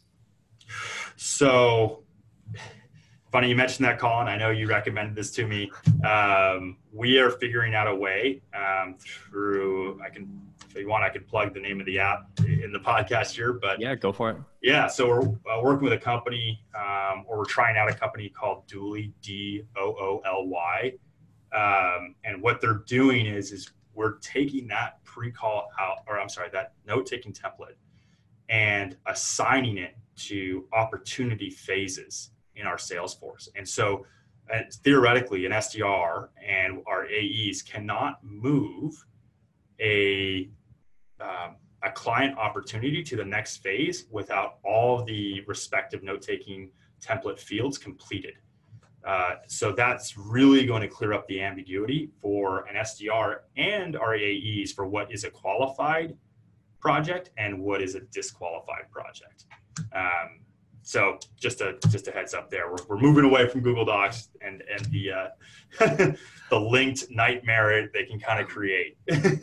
[SPEAKER 2] So funny you mentioned that, Colin. I know you recommended this to me. Um, we are figuring out a way um, through. I can, if you want, I could plug the name of the app in the podcast here. But
[SPEAKER 1] yeah, go for it.
[SPEAKER 2] Yeah, so we're uh, working with a company, um, or we're trying out a company called Dooly, D O O L Y. Um, and what they're doing is, is we're taking that pre-call out, or I'm sorry, that note-taking template and assigning it to opportunity phases in our sales force. And so uh, theoretically, an S D R and our A Es cannot move a um, a client opportunity to the next phase without all the respective note-taking template fields completed. Uh, so that's really going to clear up the ambiguity for an S D R and our A Es for what is a qualified project and what is a disqualified project. Um, so just a just a heads up there. We're, we're moving away from Google Docs and and the uh, the linked nightmare they can kind of create.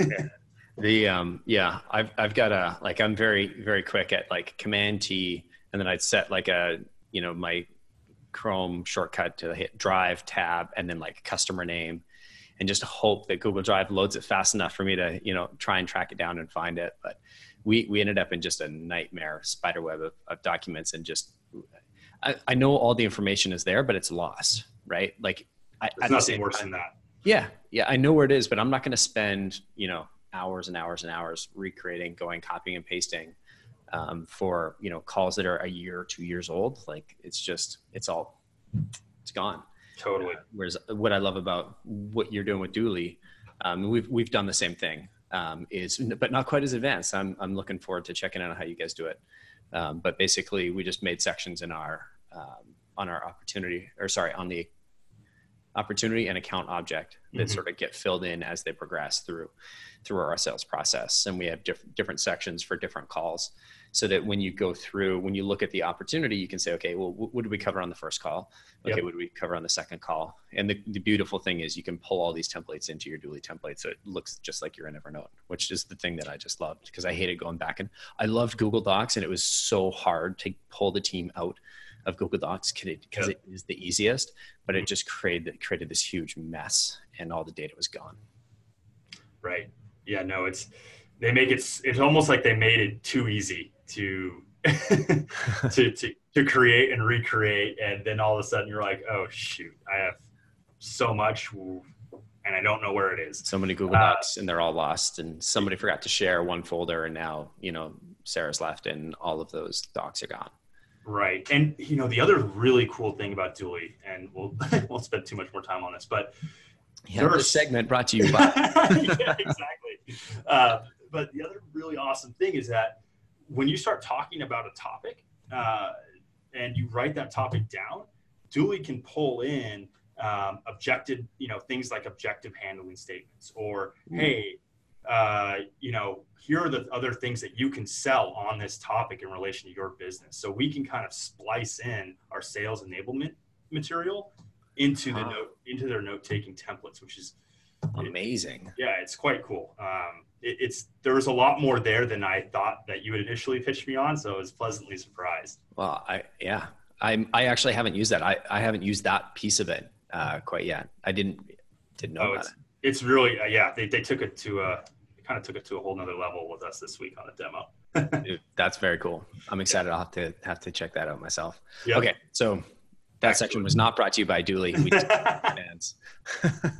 [SPEAKER 1] The um yeah, I've I've got a like I'm very very quick at like Command T, and then I'd set like a you know my Chrome shortcut to hit Drive tab and then like customer name, and just hope that Google Drive loads it fast enough for me to you know try and track it down and find it. But we we ended up in just a nightmare spider web of, of documents, and just I, I know all the information is there, but it's lost, right? Like I,
[SPEAKER 2] There's nothing worse than that.
[SPEAKER 1] Yeah, yeah, I know where it is, but I'm not going to spend you know. hours and hours and hours recreating, going, copying and pasting um, for, you know, calls that are a year or two years old. Like it's just, it's all, it's gone.
[SPEAKER 2] Totally.
[SPEAKER 1] Uh, whereas what I love about what you're doing with Dooly, um, we've, we've done the same thing um, is, but not quite as advanced. I'm, I'm looking forward to checking out how you guys do it. Um, but basically we just made sections in our, um, on our opportunity or sorry, on the opportunity and account object that mm-hmm. sort of get filled in as they progress through through our sales process. And we have different different sections for different calls, so that when you go through, when you look at the opportunity, you can say, okay, well, what did we cover on the first call? Okay, yep. What did we cover on the second call? And the, the beautiful thing is you can pull all these templates into your Dooly template, so it looks just like you're in Evernote, which is the thing that I just loved, because I hated going back. And I loved Google Docs, and it was so hard to pull the team out of Google Docs because it, it is the easiest, but it just created created this huge mess, and all the data was gone.
[SPEAKER 2] Right. Yeah, no, it's, they make it, it's almost like they made it too easy to, to, to, to create and recreate. And then all of a sudden you're like, oh shoot, I have so much and I don't know where it is.
[SPEAKER 1] So many Google Docs uh, and they're all lost, and somebody forgot to share one folder, and now, you know, Sarah's left and all of those docs are gone.
[SPEAKER 2] Right. And, you know, the other really cool thing about Dooly, and we'll, won't spend too much more time on this, but
[SPEAKER 1] yeah, this segment brought to you by.
[SPEAKER 2] Yeah, exactly. Uh, but the other really awesome thing is that when you start talking about a topic uh, and you write that topic down, Dooly can pull in um, objective, you know, things like objective handling statements, or, mm. hey, uh, you know, here are the other things that you can sell on this topic in relation to your business. So we can kind of splice in our sales enablement material into the wow. note, into their note-taking templates, which is
[SPEAKER 1] amazing.
[SPEAKER 2] It, yeah, it's quite cool. Um, it, it's, there was a lot more there than I thought that you would initially pitch me on. So I was pleasantly surprised.
[SPEAKER 1] Well, I, yeah, I, I actually haven't used that. I, I haven't used that piece of it uh, quite yet. I didn't, didn't know oh, about
[SPEAKER 2] it's,
[SPEAKER 1] it.
[SPEAKER 2] It's really, uh, yeah, they, they took it to a, kind of took it to a whole nother level with us this week on a demo.
[SPEAKER 1] Dude, that's very cool. I'm excited. Yeah. I'll have to have to check that out myself.
[SPEAKER 2] Yep.
[SPEAKER 1] Okay. So that Excellent. section was not brought to you by Dooly. We just fans.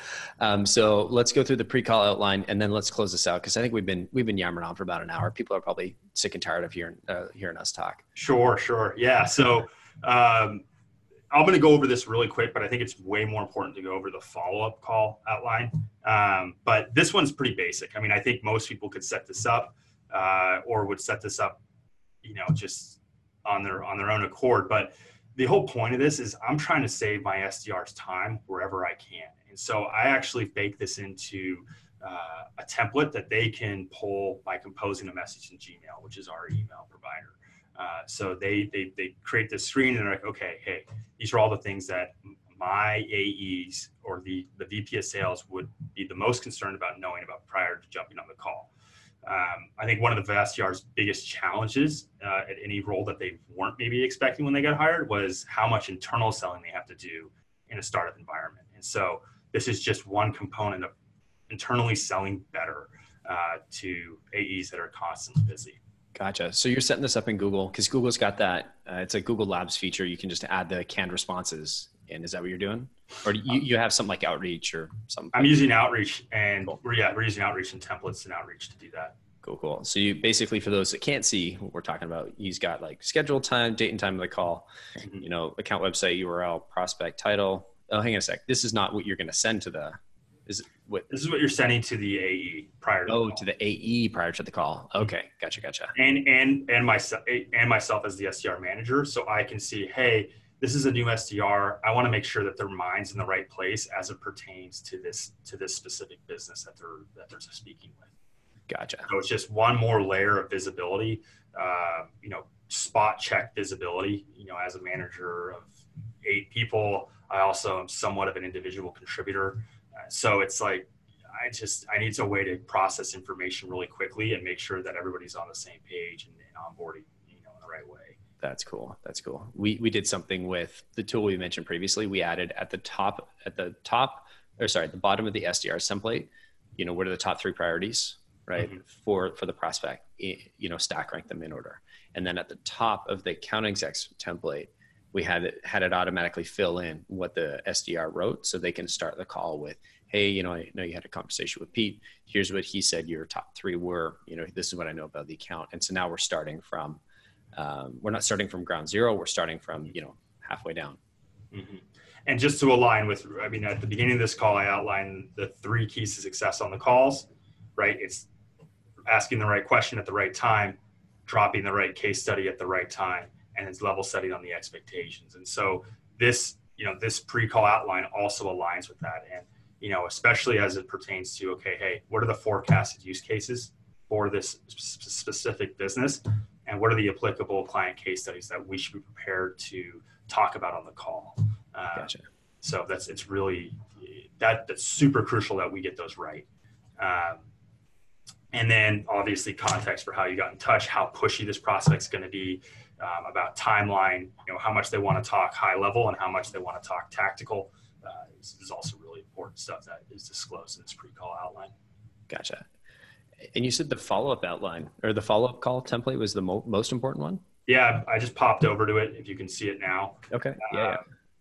[SPEAKER 1] Um, so let's go through the pre-call outline and then let's close this out because I think we've been we've been yammering on for about an hour. People are probably sick and tired of hearing uh, hearing us talk.
[SPEAKER 2] Sure, sure, yeah. So um, I'm going to go over this really quick, but I think it's way more important to go over the follow-up call outline. Um, but this one's pretty basic. I mean, I think most people could set this up uh, or would set this up, you know, just on their on their own accord. But the whole point of this is I'm trying to save my S D Rs time wherever I can. And so I actually bake this into uh, a template that they can pull by composing a message in Gmail, which is our email provider. Uh, so they, they they create this screen and they're like, okay, hey, these are all the things that my A Es or the, the V P of sales would be the most concerned about knowing about prior to jumping on the call. Um, I think one of the S D R's biggest challenges uh, at any role that they weren't maybe expecting when they got hired was how much internal selling they have to do in a startup environment. And so this is just one component of internally selling better uh, to A Es that are constantly busy.
[SPEAKER 1] Gotcha. So you're setting this up in Google because Google's got that. Uh, it's a Google Labs feature. You can just add the canned responses in. Is that what you're doing? Or do you, you have something like Outreach or something?
[SPEAKER 2] I'm using Outreach and
[SPEAKER 1] Cool.
[SPEAKER 2] we're, yeah, we're using Outreach and templates and Outreach to do that.
[SPEAKER 1] Cool, cool. So you basically, for those that can't see what we're talking about, he's got like scheduled time, date and time of the call,
[SPEAKER 2] Mhm.
[SPEAKER 1] you know, account website, U R L, prospect, title. Oh, hang on a sec. This is not what you're going to send to the, is it what?
[SPEAKER 2] This is what you're sending to the A E prior to
[SPEAKER 1] Oh,
[SPEAKER 2] the call.
[SPEAKER 1] to the A E prior to the call. Okay. Gotcha. Gotcha.
[SPEAKER 2] and and and myself and myself as the S D R manager, so I can see, hey, this is a new S D R. I want to make sure that their mind's in the right place as it pertains to this to this specific business that they're that they're speaking with.
[SPEAKER 1] Gotcha.
[SPEAKER 2] So it's just one more layer of visibility, uh, you know, spot check visibility. You know, as a manager of eight people, I also am somewhat of an individual contributor. Uh, so it's like, I just, I need a way to process information really quickly and make sure that everybody's on the same page and, and onboarding, you know, in the right way.
[SPEAKER 1] That's cool. That's cool. We, we did something with the tool we mentioned previously. We added at the top, at the top, or sorry, at the bottom of the S D R template, you know, what are the top three priorities, right? Mm-hmm. For, for the prospect, you know, stack rank them in order. And then at the top of the account execs template, we had it, had it automatically fill in what the S D R wrote so they can start the call with, hey, you know, I know you had a conversation with Pete. Here's what he said your top three were, you know, this is what I know about the account. And so now we're starting from, um, we're not starting from ground zero. We're starting from, you know, halfway down.
[SPEAKER 2] Mm-hmm. And just to align with, I mean, at the beginning of this call, I outlined the three keys to success on the calls, right? It's asking the right question at the right time, dropping the right case study at the right time, and it's level setting on the expectations. And so this, you know, this pre-call outline also aligns with that. And, you know, especially as it pertains to, okay, hey, what are the forecasted use cases for this sp- specific business? And what are the applicable client case studies that we should be prepared to talk about on the call? Uh,
[SPEAKER 1] Gotcha.
[SPEAKER 2] So that's, it's really, that that's super crucial that we get those right. Um, and then obviously context for how you got in touch, how pushy this prospect's going to be, um, about timeline, you know, how much they want to talk high level and how much they want to talk tactical. Uh, this is also really important stuff that is disclosed in this pre-call outline.
[SPEAKER 1] Gotcha. And you said the follow-up outline or the follow-up call template was the mo- most important one?
[SPEAKER 2] Yeah, I just popped over to it if you can see it now.
[SPEAKER 1] Okay. Yeah.
[SPEAKER 2] Uh,
[SPEAKER 1] yeah.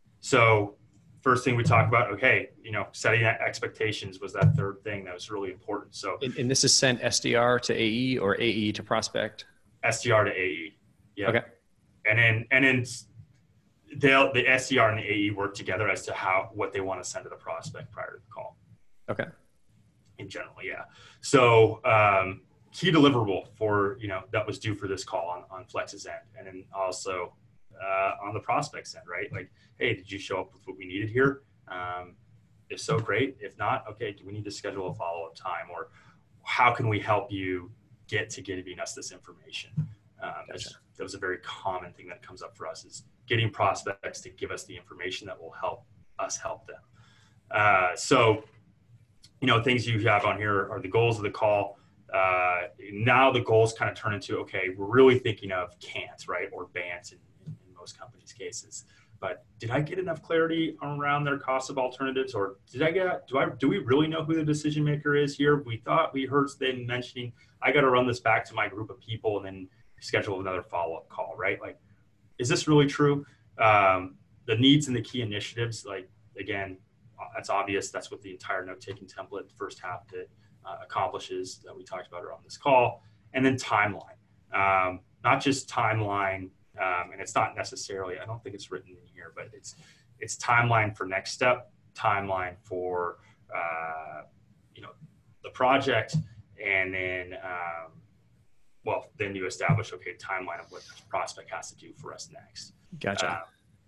[SPEAKER 2] So first thing we talked about, okay, you know, setting expectations was that third thing that was really important. So
[SPEAKER 1] and, and this is sent S D R to A E or A E to prospect?
[SPEAKER 2] S D R to A E. Yeah.
[SPEAKER 1] Okay.
[SPEAKER 2] And then, and then they'll, the S D R and the A E work together as to how, what they want to send to the prospect prior to the call.
[SPEAKER 1] Okay.
[SPEAKER 2] In general. Yeah. So, um, key deliverable for, you know, that was due for this call on, on Flex's end. And then also, uh, on the prospect's end, right? Like, hey, did you show up with what we needed here? Um, if so, great. If not, okay, do we need to schedule a follow-up time, or how can we help you get to giving us this information? Um,
[SPEAKER 1] Gotcha.
[SPEAKER 2] That was a very common thing that comes up for us, is getting prospects to give us the information that will help us help them. Uh, so, you know, things you have on here are the goals of the call. Uh, now the goals kind of turn into, okay, we're really thinking of can'ts, right? Or bans in, in, in most companies' cases. But did I get enough clarity around their cost of alternatives, or did I get, do I, do we really know who the decision maker is here? We thought we heard them mentioning, I got to run this back to my group of people and then schedule another follow-up call, right? Like, is this really true? Um, the needs and the key initiatives, like, again, that's obvious. That's what the entire note-taking template, the first half that uh, accomplishes that we talked about on this call. And then timeline, um, not just timeline. Um, and it's not necessarily, I don't think it's written in here, but it's, it's timeline for next step, timeline for, uh, you know, the project. And then, um, well, then you establish, okay, timeline of what the prospect has to do for us next.
[SPEAKER 1] Gotcha.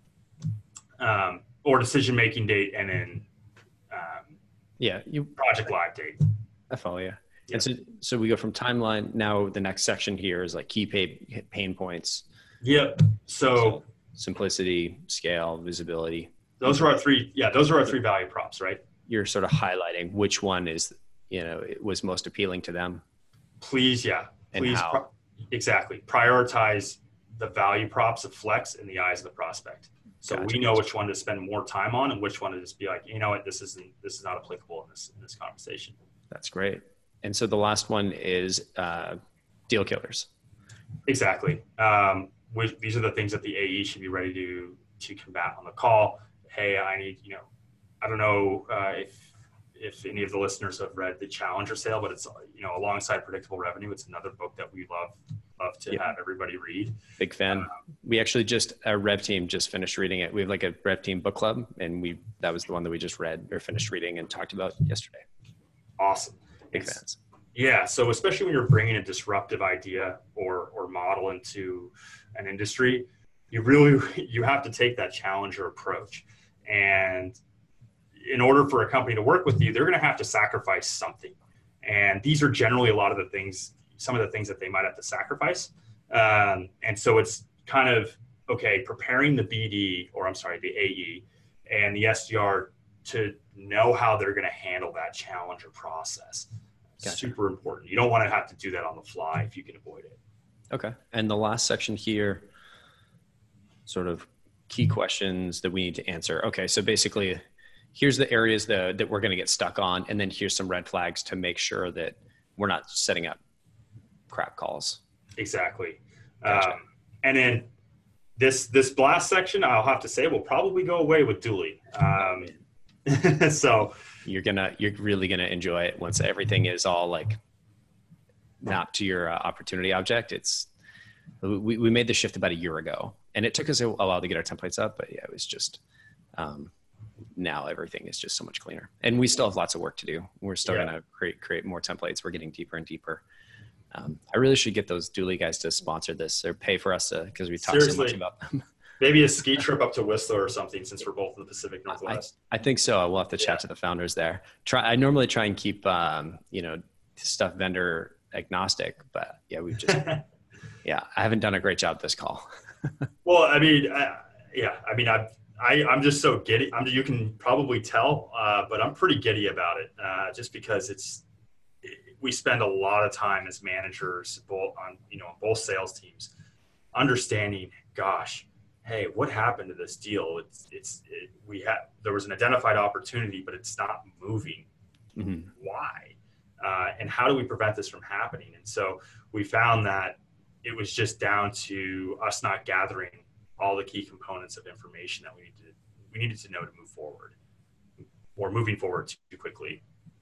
[SPEAKER 2] Uh, um, or decision-making date, and then um,
[SPEAKER 1] yeah, you
[SPEAKER 2] project live date.
[SPEAKER 1] I follow you.
[SPEAKER 2] Yeah.
[SPEAKER 1] And so, so we go from timeline. Now the next section here is like key pay, pain points.
[SPEAKER 2] Yep. So,
[SPEAKER 1] so simplicity, scale, visibility.
[SPEAKER 2] Those are our three. Yeah, those are our three value props, right?
[SPEAKER 1] You're sort of highlighting which one is, you know, it was most appealing to them.
[SPEAKER 2] Please, yeah.
[SPEAKER 1] And
[SPEAKER 2] Please,
[SPEAKER 1] how?
[SPEAKER 2] Pro- exactly. Prioritize the value props of Flex in the eyes of the prospect. So
[SPEAKER 1] Gotcha.
[SPEAKER 2] we know which one to spend more time on and which one to just be like, you know what, this isn't, this is not applicable in this, in this conversation.
[SPEAKER 1] That's great. And so the last one is uh, deal killers.
[SPEAKER 2] Exactly. Um, we, these are the things that the A E should be ready to, to combat on the call. Hey, I need, you know, I don't know uh, if, if any of the listeners have read The Challenger Sale, but it's, you know, alongside Predictable Revenue, it's another book that we love, love to
[SPEAKER 1] yeah.
[SPEAKER 2] have everybody read.
[SPEAKER 1] Big fan. Um, we actually just, our Rev team just finished reading it. We have like a Rev team book club, and we, that was the one that we just read or finished reading and talked about yesterday.
[SPEAKER 2] Awesome.
[SPEAKER 1] Big
[SPEAKER 2] it's,
[SPEAKER 1] fans.
[SPEAKER 2] Yeah. So especially when you're bringing a disruptive idea or, or model into an industry, you really, you have to take that challenger approach. And in order for a company to work with you, they're going to have to sacrifice something. And these are generally a lot of the things, some of the things that they might have to sacrifice. Um, and so it's kind of, okay, preparing the B D, or I'm sorry, the A E and the S D R to know how they're going to handle that challenger process. Gotcha. Super important. You don't want to have to do that on the fly if you can avoid it.
[SPEAKER 1] Okay. And the last section here, sort of key questions that we need to answer. Okay. So basically, here's the areas that, that we're going to get stuck on. And then here's some red flags to make sure that we're not setting up crap calls.
[SPEAKER 2] Exactly.
[SPEAKER 1] Gotcha.
[SPEAKER 2] Um, and then this, this blast section, I'll have to say, will probably go away with Dooly. Um, so
[SPEAKER 1] you're going to, you're really going to enjoy it once everything is all like mapped to your uh, opportunity object. It's, we, we made the shift about a year ago, and it took us a while to get our templates up, but yeah, it was just, um, now everything is just so much cleaner, and we still have lots of work to do. We're still yeah. going to create, create more templates. We're getting deeper and deeper. Um, I really should get those Dooly guys to sponsor this or pay for us to, cause we talk so much about them.
[SPEAKER 2] Maybe a ski trip up to Whistler or something, since we're both in the Pacific Northwest.
[SPEAKER 1] I, I think so. We'll have to chat yeah. to the founders there. Try. I normally try and keep, um, you know, stuff vendor agnostic, but yeah, we've just, yeah, I haven't done a great job this call.
[SPEAKER 2] Well, I mean, I, yeah, I mean, I've, I, I'm just so giddy. I'm, you can probably tell, uh, but I'm pretty giddy about it, uh, just because it's, it, we spend a lot of time as managers, both on, you know, both sales teams, understanding, gosh, hey, what happened to this deal? It's, it's, it, we had, there was an identified opportunity, but it's not moving. Mm-hmm. Why? Uh, and how do we prevent this from happening? And so we found that it was just down to us not gathering all the key components of information that we needed to, we needed to know to move forward, or moving forward too quickly.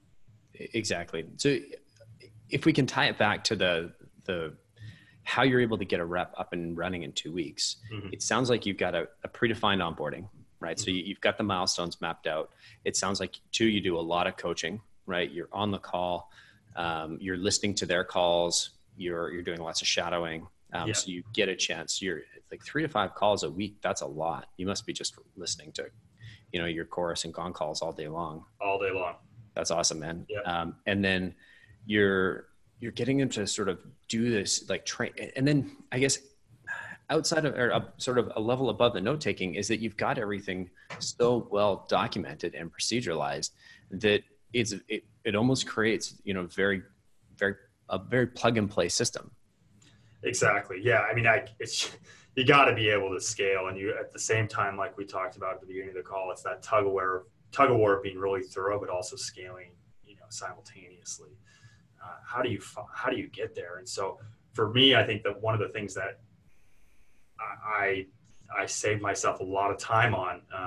[SPEAKER 1] Exactly. So if we can tie it back to the, the, how you're able to get a rep up and running in two weeks, mm-hmm. it sounds like you've got a, a predefined onboarding, right? Mm-hmm. So you, you've got the milestones mapped out. It sounds like too, you do a lot of coaching, right? You're on the call, um, you're listening to their calls, you're, you're doing lots of shadowing. Um, yeah. So you get a chance, you're like three to five calls a week. That's a lot. You must be just listening to, you know, your chorus and gong calls all day long.
[SPEAKER 2] All day long.
[SPEAKER 1] That's awesome, man.
[SPEAKER 2] Yeah.
[SPEAKER 1] Um, and then you're, you're getting them to sort of do this, like train. And then I guess outside of, or a, sort of a level above the note taking is that you've got everything so well documented and proceduralized that it's, it, it almost creates, you know, very, very, a very plug and play system.
[SPEAKER 2] Exactly. Yeah. I mean, I, it's, you got to be able to scale, and you, at the same time, like we talked about at the beginning of the call, it's that tug of war, tug of war of being really thorough, but also scaling, you know, simultaneously. Uh, how do you, how do you get there? And so for me, I think that one of the things that I, I saved myself a lot of time on uh, as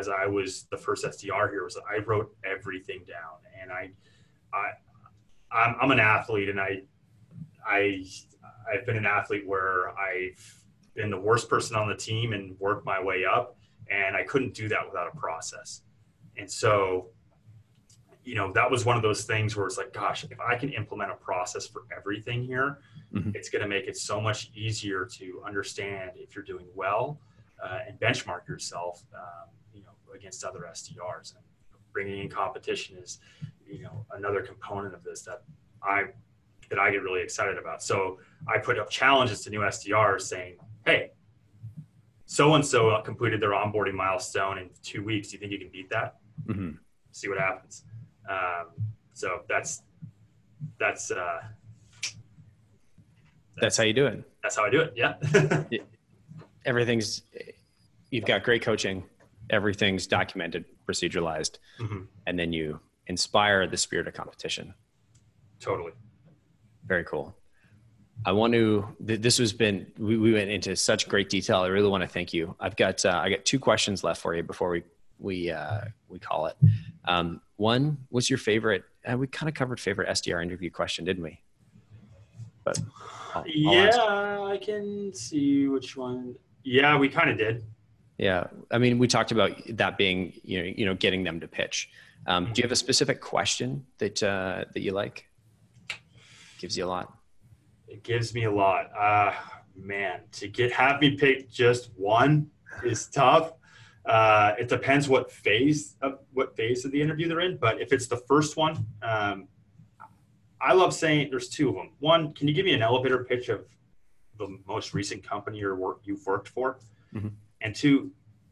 [SPEAKER 2] as I was the first S D R here was that I wrote everything down, and I, I, I'm, I'm an athlete, and I, I, I've been an athlete where I've been the worst person on the team and worked my way up, and I couldn't do that without a process. And so, you know, that was one of those things where it's like, gosh, if I can implement a process for everything here, mm-hmm. it's going to make it so much easier to understand if you're doing well uh, and benchmark yourself, um, you know, against other S D Rs. And bringing in competition is, you know, another component of this that I that I get really excited about. So I put up challenges to new S D Rs saying, hey, so-and-so completed their onboarding milestone in two weeks. Do you think you can beat that? Mm-hmm. See what happens. Um, so that's, that's, uh, that's,
[SPEAKER 1] that's how you do it.
[SPEAKER 2] That's how I do it. Yeah.
[SPEAKER 1] Everything's, you've got great coaching. Everything's documented, proceduralized, mm-hmm. and then you inspire the spirit of competition.
[SPEAKER 2] Totally.
[SPEAKER 1] Very cool. I want to, this has been, we, we went into such great detail. I really want to thank you. I've got, uh, I got two questions left for you before we, we, uh, we call it. Um, one, what's your favorite, uh, we kind of covered favorite S D R interview question, didn't we? But I'll, I'll
[SPEAKER 2] yeah, ask. I can see which one. Yeah, we kind of did.
[SPEAKER 1] Yeah. I mean, we talked about that being, you know, you know, getting them to pitch. Um, do you have a specific question that, uh, that you like? Gives you a lot.
[SPEAKER 2] It gives me a lot. Uh, man, to get, have me pick just one is tough. Uh, it depends what phase of what phase of the interview they're in. But if it's the first one, um, I love saying there's two of them. One, can you give me an elevator pitch of the most recent company or work you've worked for? Mm-hmm. And two,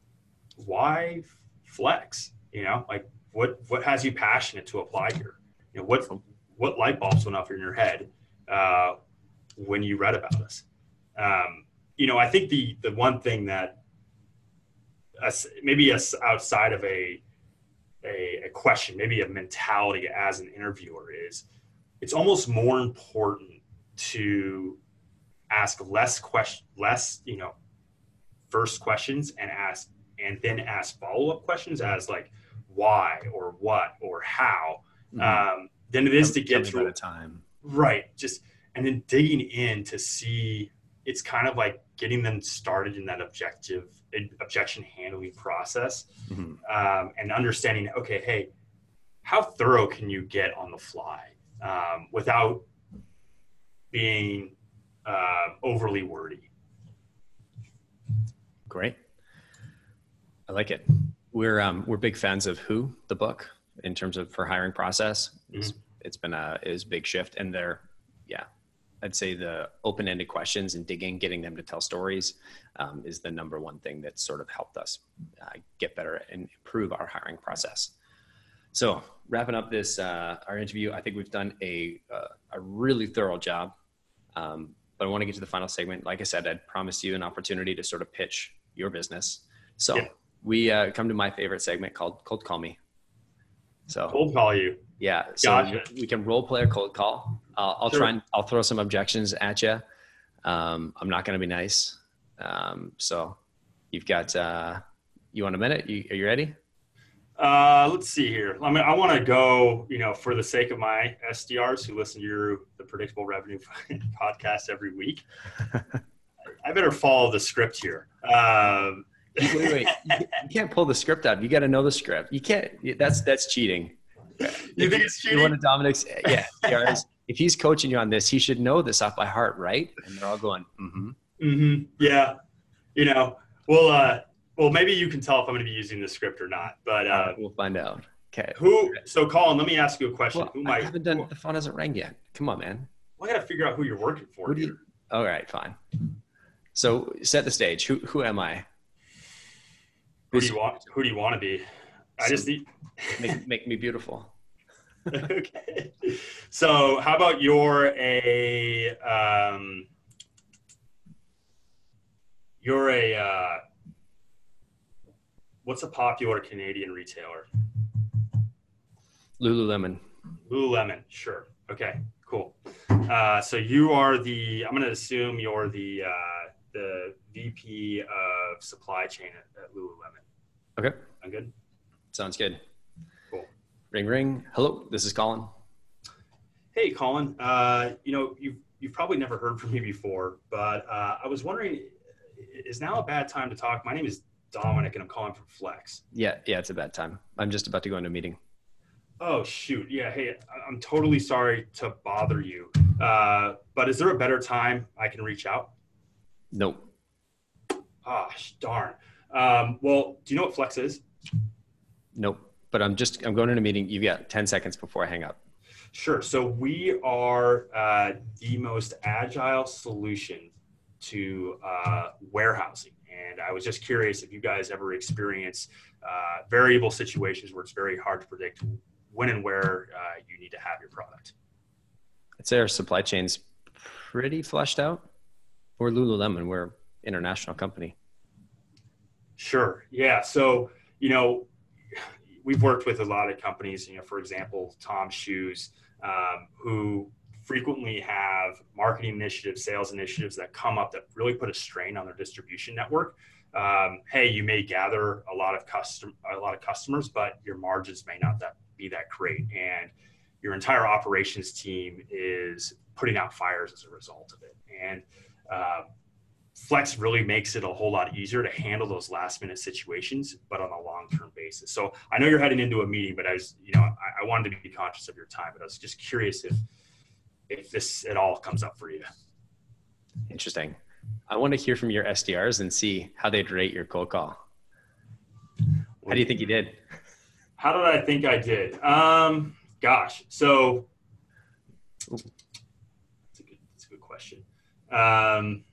[SPEAKER 2] why flex? You know, like what, what has you passionate to apply here? You know, what, what light bulbs went off in your head, uh, when you read about us? Um, you know, I think the, the one thing that us, maybe us outside of a, a, a question, maybe a mentality as an interviewer is, it's almost more important to ask less question, less, you know, first questions and ask, and then ask follow-up questions as like why or what or how, mm-hmm. um, than it is to get through
[SPEAKER 1] at a time. Right.
[SPEAKER 2] Just, and then digging in to see, it's kind of like getting them started in that objective objection handling process, mm-hmm. um, and understanding, okay, hey, how thorough can you get on the fly um, without being uh, overly wordy?
[SPEAKER 1] Great. I like it. We're, um, we're big fans of Who, the book, in terms of for hiring process. It's, mm-hmm. it's been a, is big shift, and they're, yeah, I'd say the open-ended questions and digging, getting them to tell stories, um, is the number one thing that's sort of helped us uh, get better and improve our hiring process. So wrapping up this, uh, our interview, I think we've done a, uh, a really thorough job. Um, but I want to get to the final segment. Like I said, I'd promised you an opportunity to sort of pitch your business. So yeah. we uh, come to my favorite segment called Cold Call Me. So
[SPEAKER 2] cold call you.
[SPEAKER 1] Yeah. So gotcha. we can role play a cold call. Uh, I'll sure. try and I'll throw some objections at you. Um, I'm not going to be nice. Um, so you've got, uh, you want a minute? You, are you ready?
[SPEAKER 2] Uh, let's see here. I mean, I want to go, you know, for the sake of my S D Rs who listen to your, the Predictable Revenue podcast every week, I better follow the script here. Um,
[SPEAKER 1] wait, wait, you, you can't pull the script out. You got to know the script. You can't, that's, that's cheating.
[SPEAKER 2] You think it's cheating?
[SPEAKER 1] One of Dominic's, yeah. If he's coaching you on this, he should know this off by heart, right? And they're all going, mm-hmm.
[SPEAKER 2] Mm-hmm. Yeah. You know, well, uh, well, maybe you can tell if I'm going to be using the script or not, but uh,
[SPEAKER 1] right, we'll find out. Okay.
[SPEAKER 2] Who? So, Colin, let me ask you a question.
[SPEAKER 1] Well,
[SPEAKER 2] who
[SPEAKER 1] I
[SPEAKER 2] might,
[SPEAKER 1] haven't done. The phone hasn't rang yet. Come on, man.
[SPEAKER 2] Well, I got to figure out who you're working for.
[SPEAKER 1] Who do you, all right, fine. So, set the stage. Who Who am I?
[SPEAKER 2] Who do you want? Who do you want to be? I just need
[SPEAKER 1] make, make me beautiful.
[SPEAKER 2] Okay. So, how about you're a um, you're a uh, what's a popular Canadian retailer?
[SPEAKER 1] Lululemon.
[SPEAKER 2] Lululemon, sure. Okay, cool. Uh, so you are the, I'm going to assume you're the uh, the V P of supply chain at, at Lululemon.
[SPEAKER 1] Okay.
[SPEAKER 2] I'm good.
[SPEAKER 1] Sounds good.
[SPEAKER 2] Cool.
[SPEAKER 1] Ring, ring. Hello, this is Colin.
[SPEAKER 2] Hey, Colin. Uh, you know, you've, you've probably never heard from me before, but uh, I was wondering, is now a bad time to talk? My name is Dominic, and I'm calling from Flex.
[SPEAKER 1] Yeah, yeah, it's a bad time. I'm just about to go into a meeting.
[SPEAKER 2] Oh, shoot. Yeah, hey, I'm totally sorry to bother you. Uh, but is there a better time I can reach out?
[SPEAKER 1] Nope.
[SPEAKER 2] Ah, darn. Um, well, do you know what Flex is?
[SPEAKER 1] Nope. But I'm just, I'm going in a meeting. You've got ten seconds before I hang up.
[SPEAKER 2] Sure. So we are uh, the most agile solution to uh, warehousing. And I was just curious if you guys ever experience uh, variable situations where it's very hard to predict when and where uh, you need to have your product.
[SPEAKER 1] I'd say our supply chain's pretty fleshed out. We're Lululemon. We're an international company.
[SPEAKER 2] Sure. Yeah. So, you know, we've worked with a lot of companies, you know, for example, Tom's Shoes, um, who frequently have marketing initiatives, sales initiatives that come up that really put a strain on their distribution network. Um, hey, you may gather a lot of custom, a lot of customers, but your margins may not that be that great, and your entire operations team is putting out fires as a result of it. And uh, Flex really makes it a whole lot easier to handle those last minute situations, but on a long-term basis. So I know you're heading into a meeting, but I was, you know, I, I wanted to be conscious of your time, but I was just curious if, if this at all comes up for you.
[SPEAKER 1] Interesting. I want to hear from your S D Rs and see how they'd rate your cold call. How do you think you did?
[SPEAKER 2] How did I think I did? Um, gosh, so that's a good, that's a good question. Um,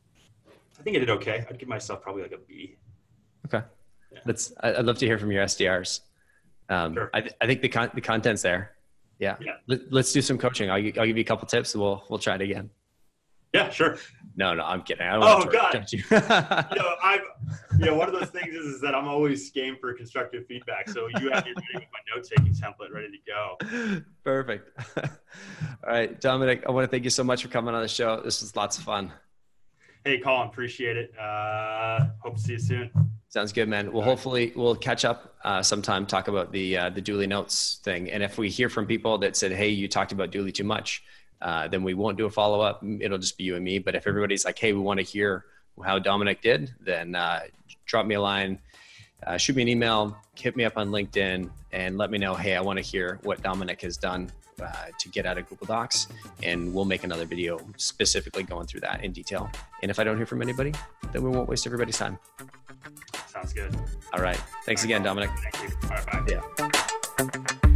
[SPEAKER 2] I think I did okay. I'd give myself probably like a B.
[SPEAKER 1] Okay.
[SPEAKER 2] Yeah.
[SPEAKER 1] Let's, I'd love to hear from your S D Rs. Um,
[SPEAKER 2] Sure.
[SPEAKER 1] I, I think the con- the content's there. Yeah.
[SPEAKER 2] Yeah.
[SPEAKER 1] Let, let's do some coaching. I'll, I'll give you a couple tips and we'll, we'll try it again.
[SPEAKER 2] Yeah, sure.
[SPEAKER 1] No, no, I'm kidding. I don't want
[SPEAKER 2] Oh,
[SPEAKER 1] to
[SPEAKER 2] God.
[SPEAKER 1] touch you.
[SPEAKER 2] You know, I've, you know, one of those things is, is that I'm always game for constructive feedback. So you have your meeting with my note-taking template ready to go.
[SPEAKER 1] Perfect. All right, Dominic, I want to thank you so much for coming on the show. This was lots of fun.
[SPEAKER 2] Hey, Colin, appreciate it. Uh, hope to see you soon.
[SPEAKER 1] Sounds good, man. Well, hopefully we'll catch up uh, sometime, talk about the uh, the Dooly Notes thing. And if we hear from people that said, hey, you talked about Dooly too much, uh, then we won't do a follow-up. It'll just be you and me. But if everybody's like, hey, we want to hear how Dominic did, then uh, drop me a line, uh, shoot me an email, hit me up on LinkedIn, and let me know, hey, I want to hear what Dominic has done uh, to get out of Google Docs. And we'll make another video specifically going through that in detail. And if I don't hear from anybody, then we won't waste everybody's time.
[SPEAKER 2] Sounds good.
[SPEAKER 1] All right. Thanks again, Dominic.
[SPEAKER 2] Thank you. All right, bye.
[SPEAKER 1] Yeah.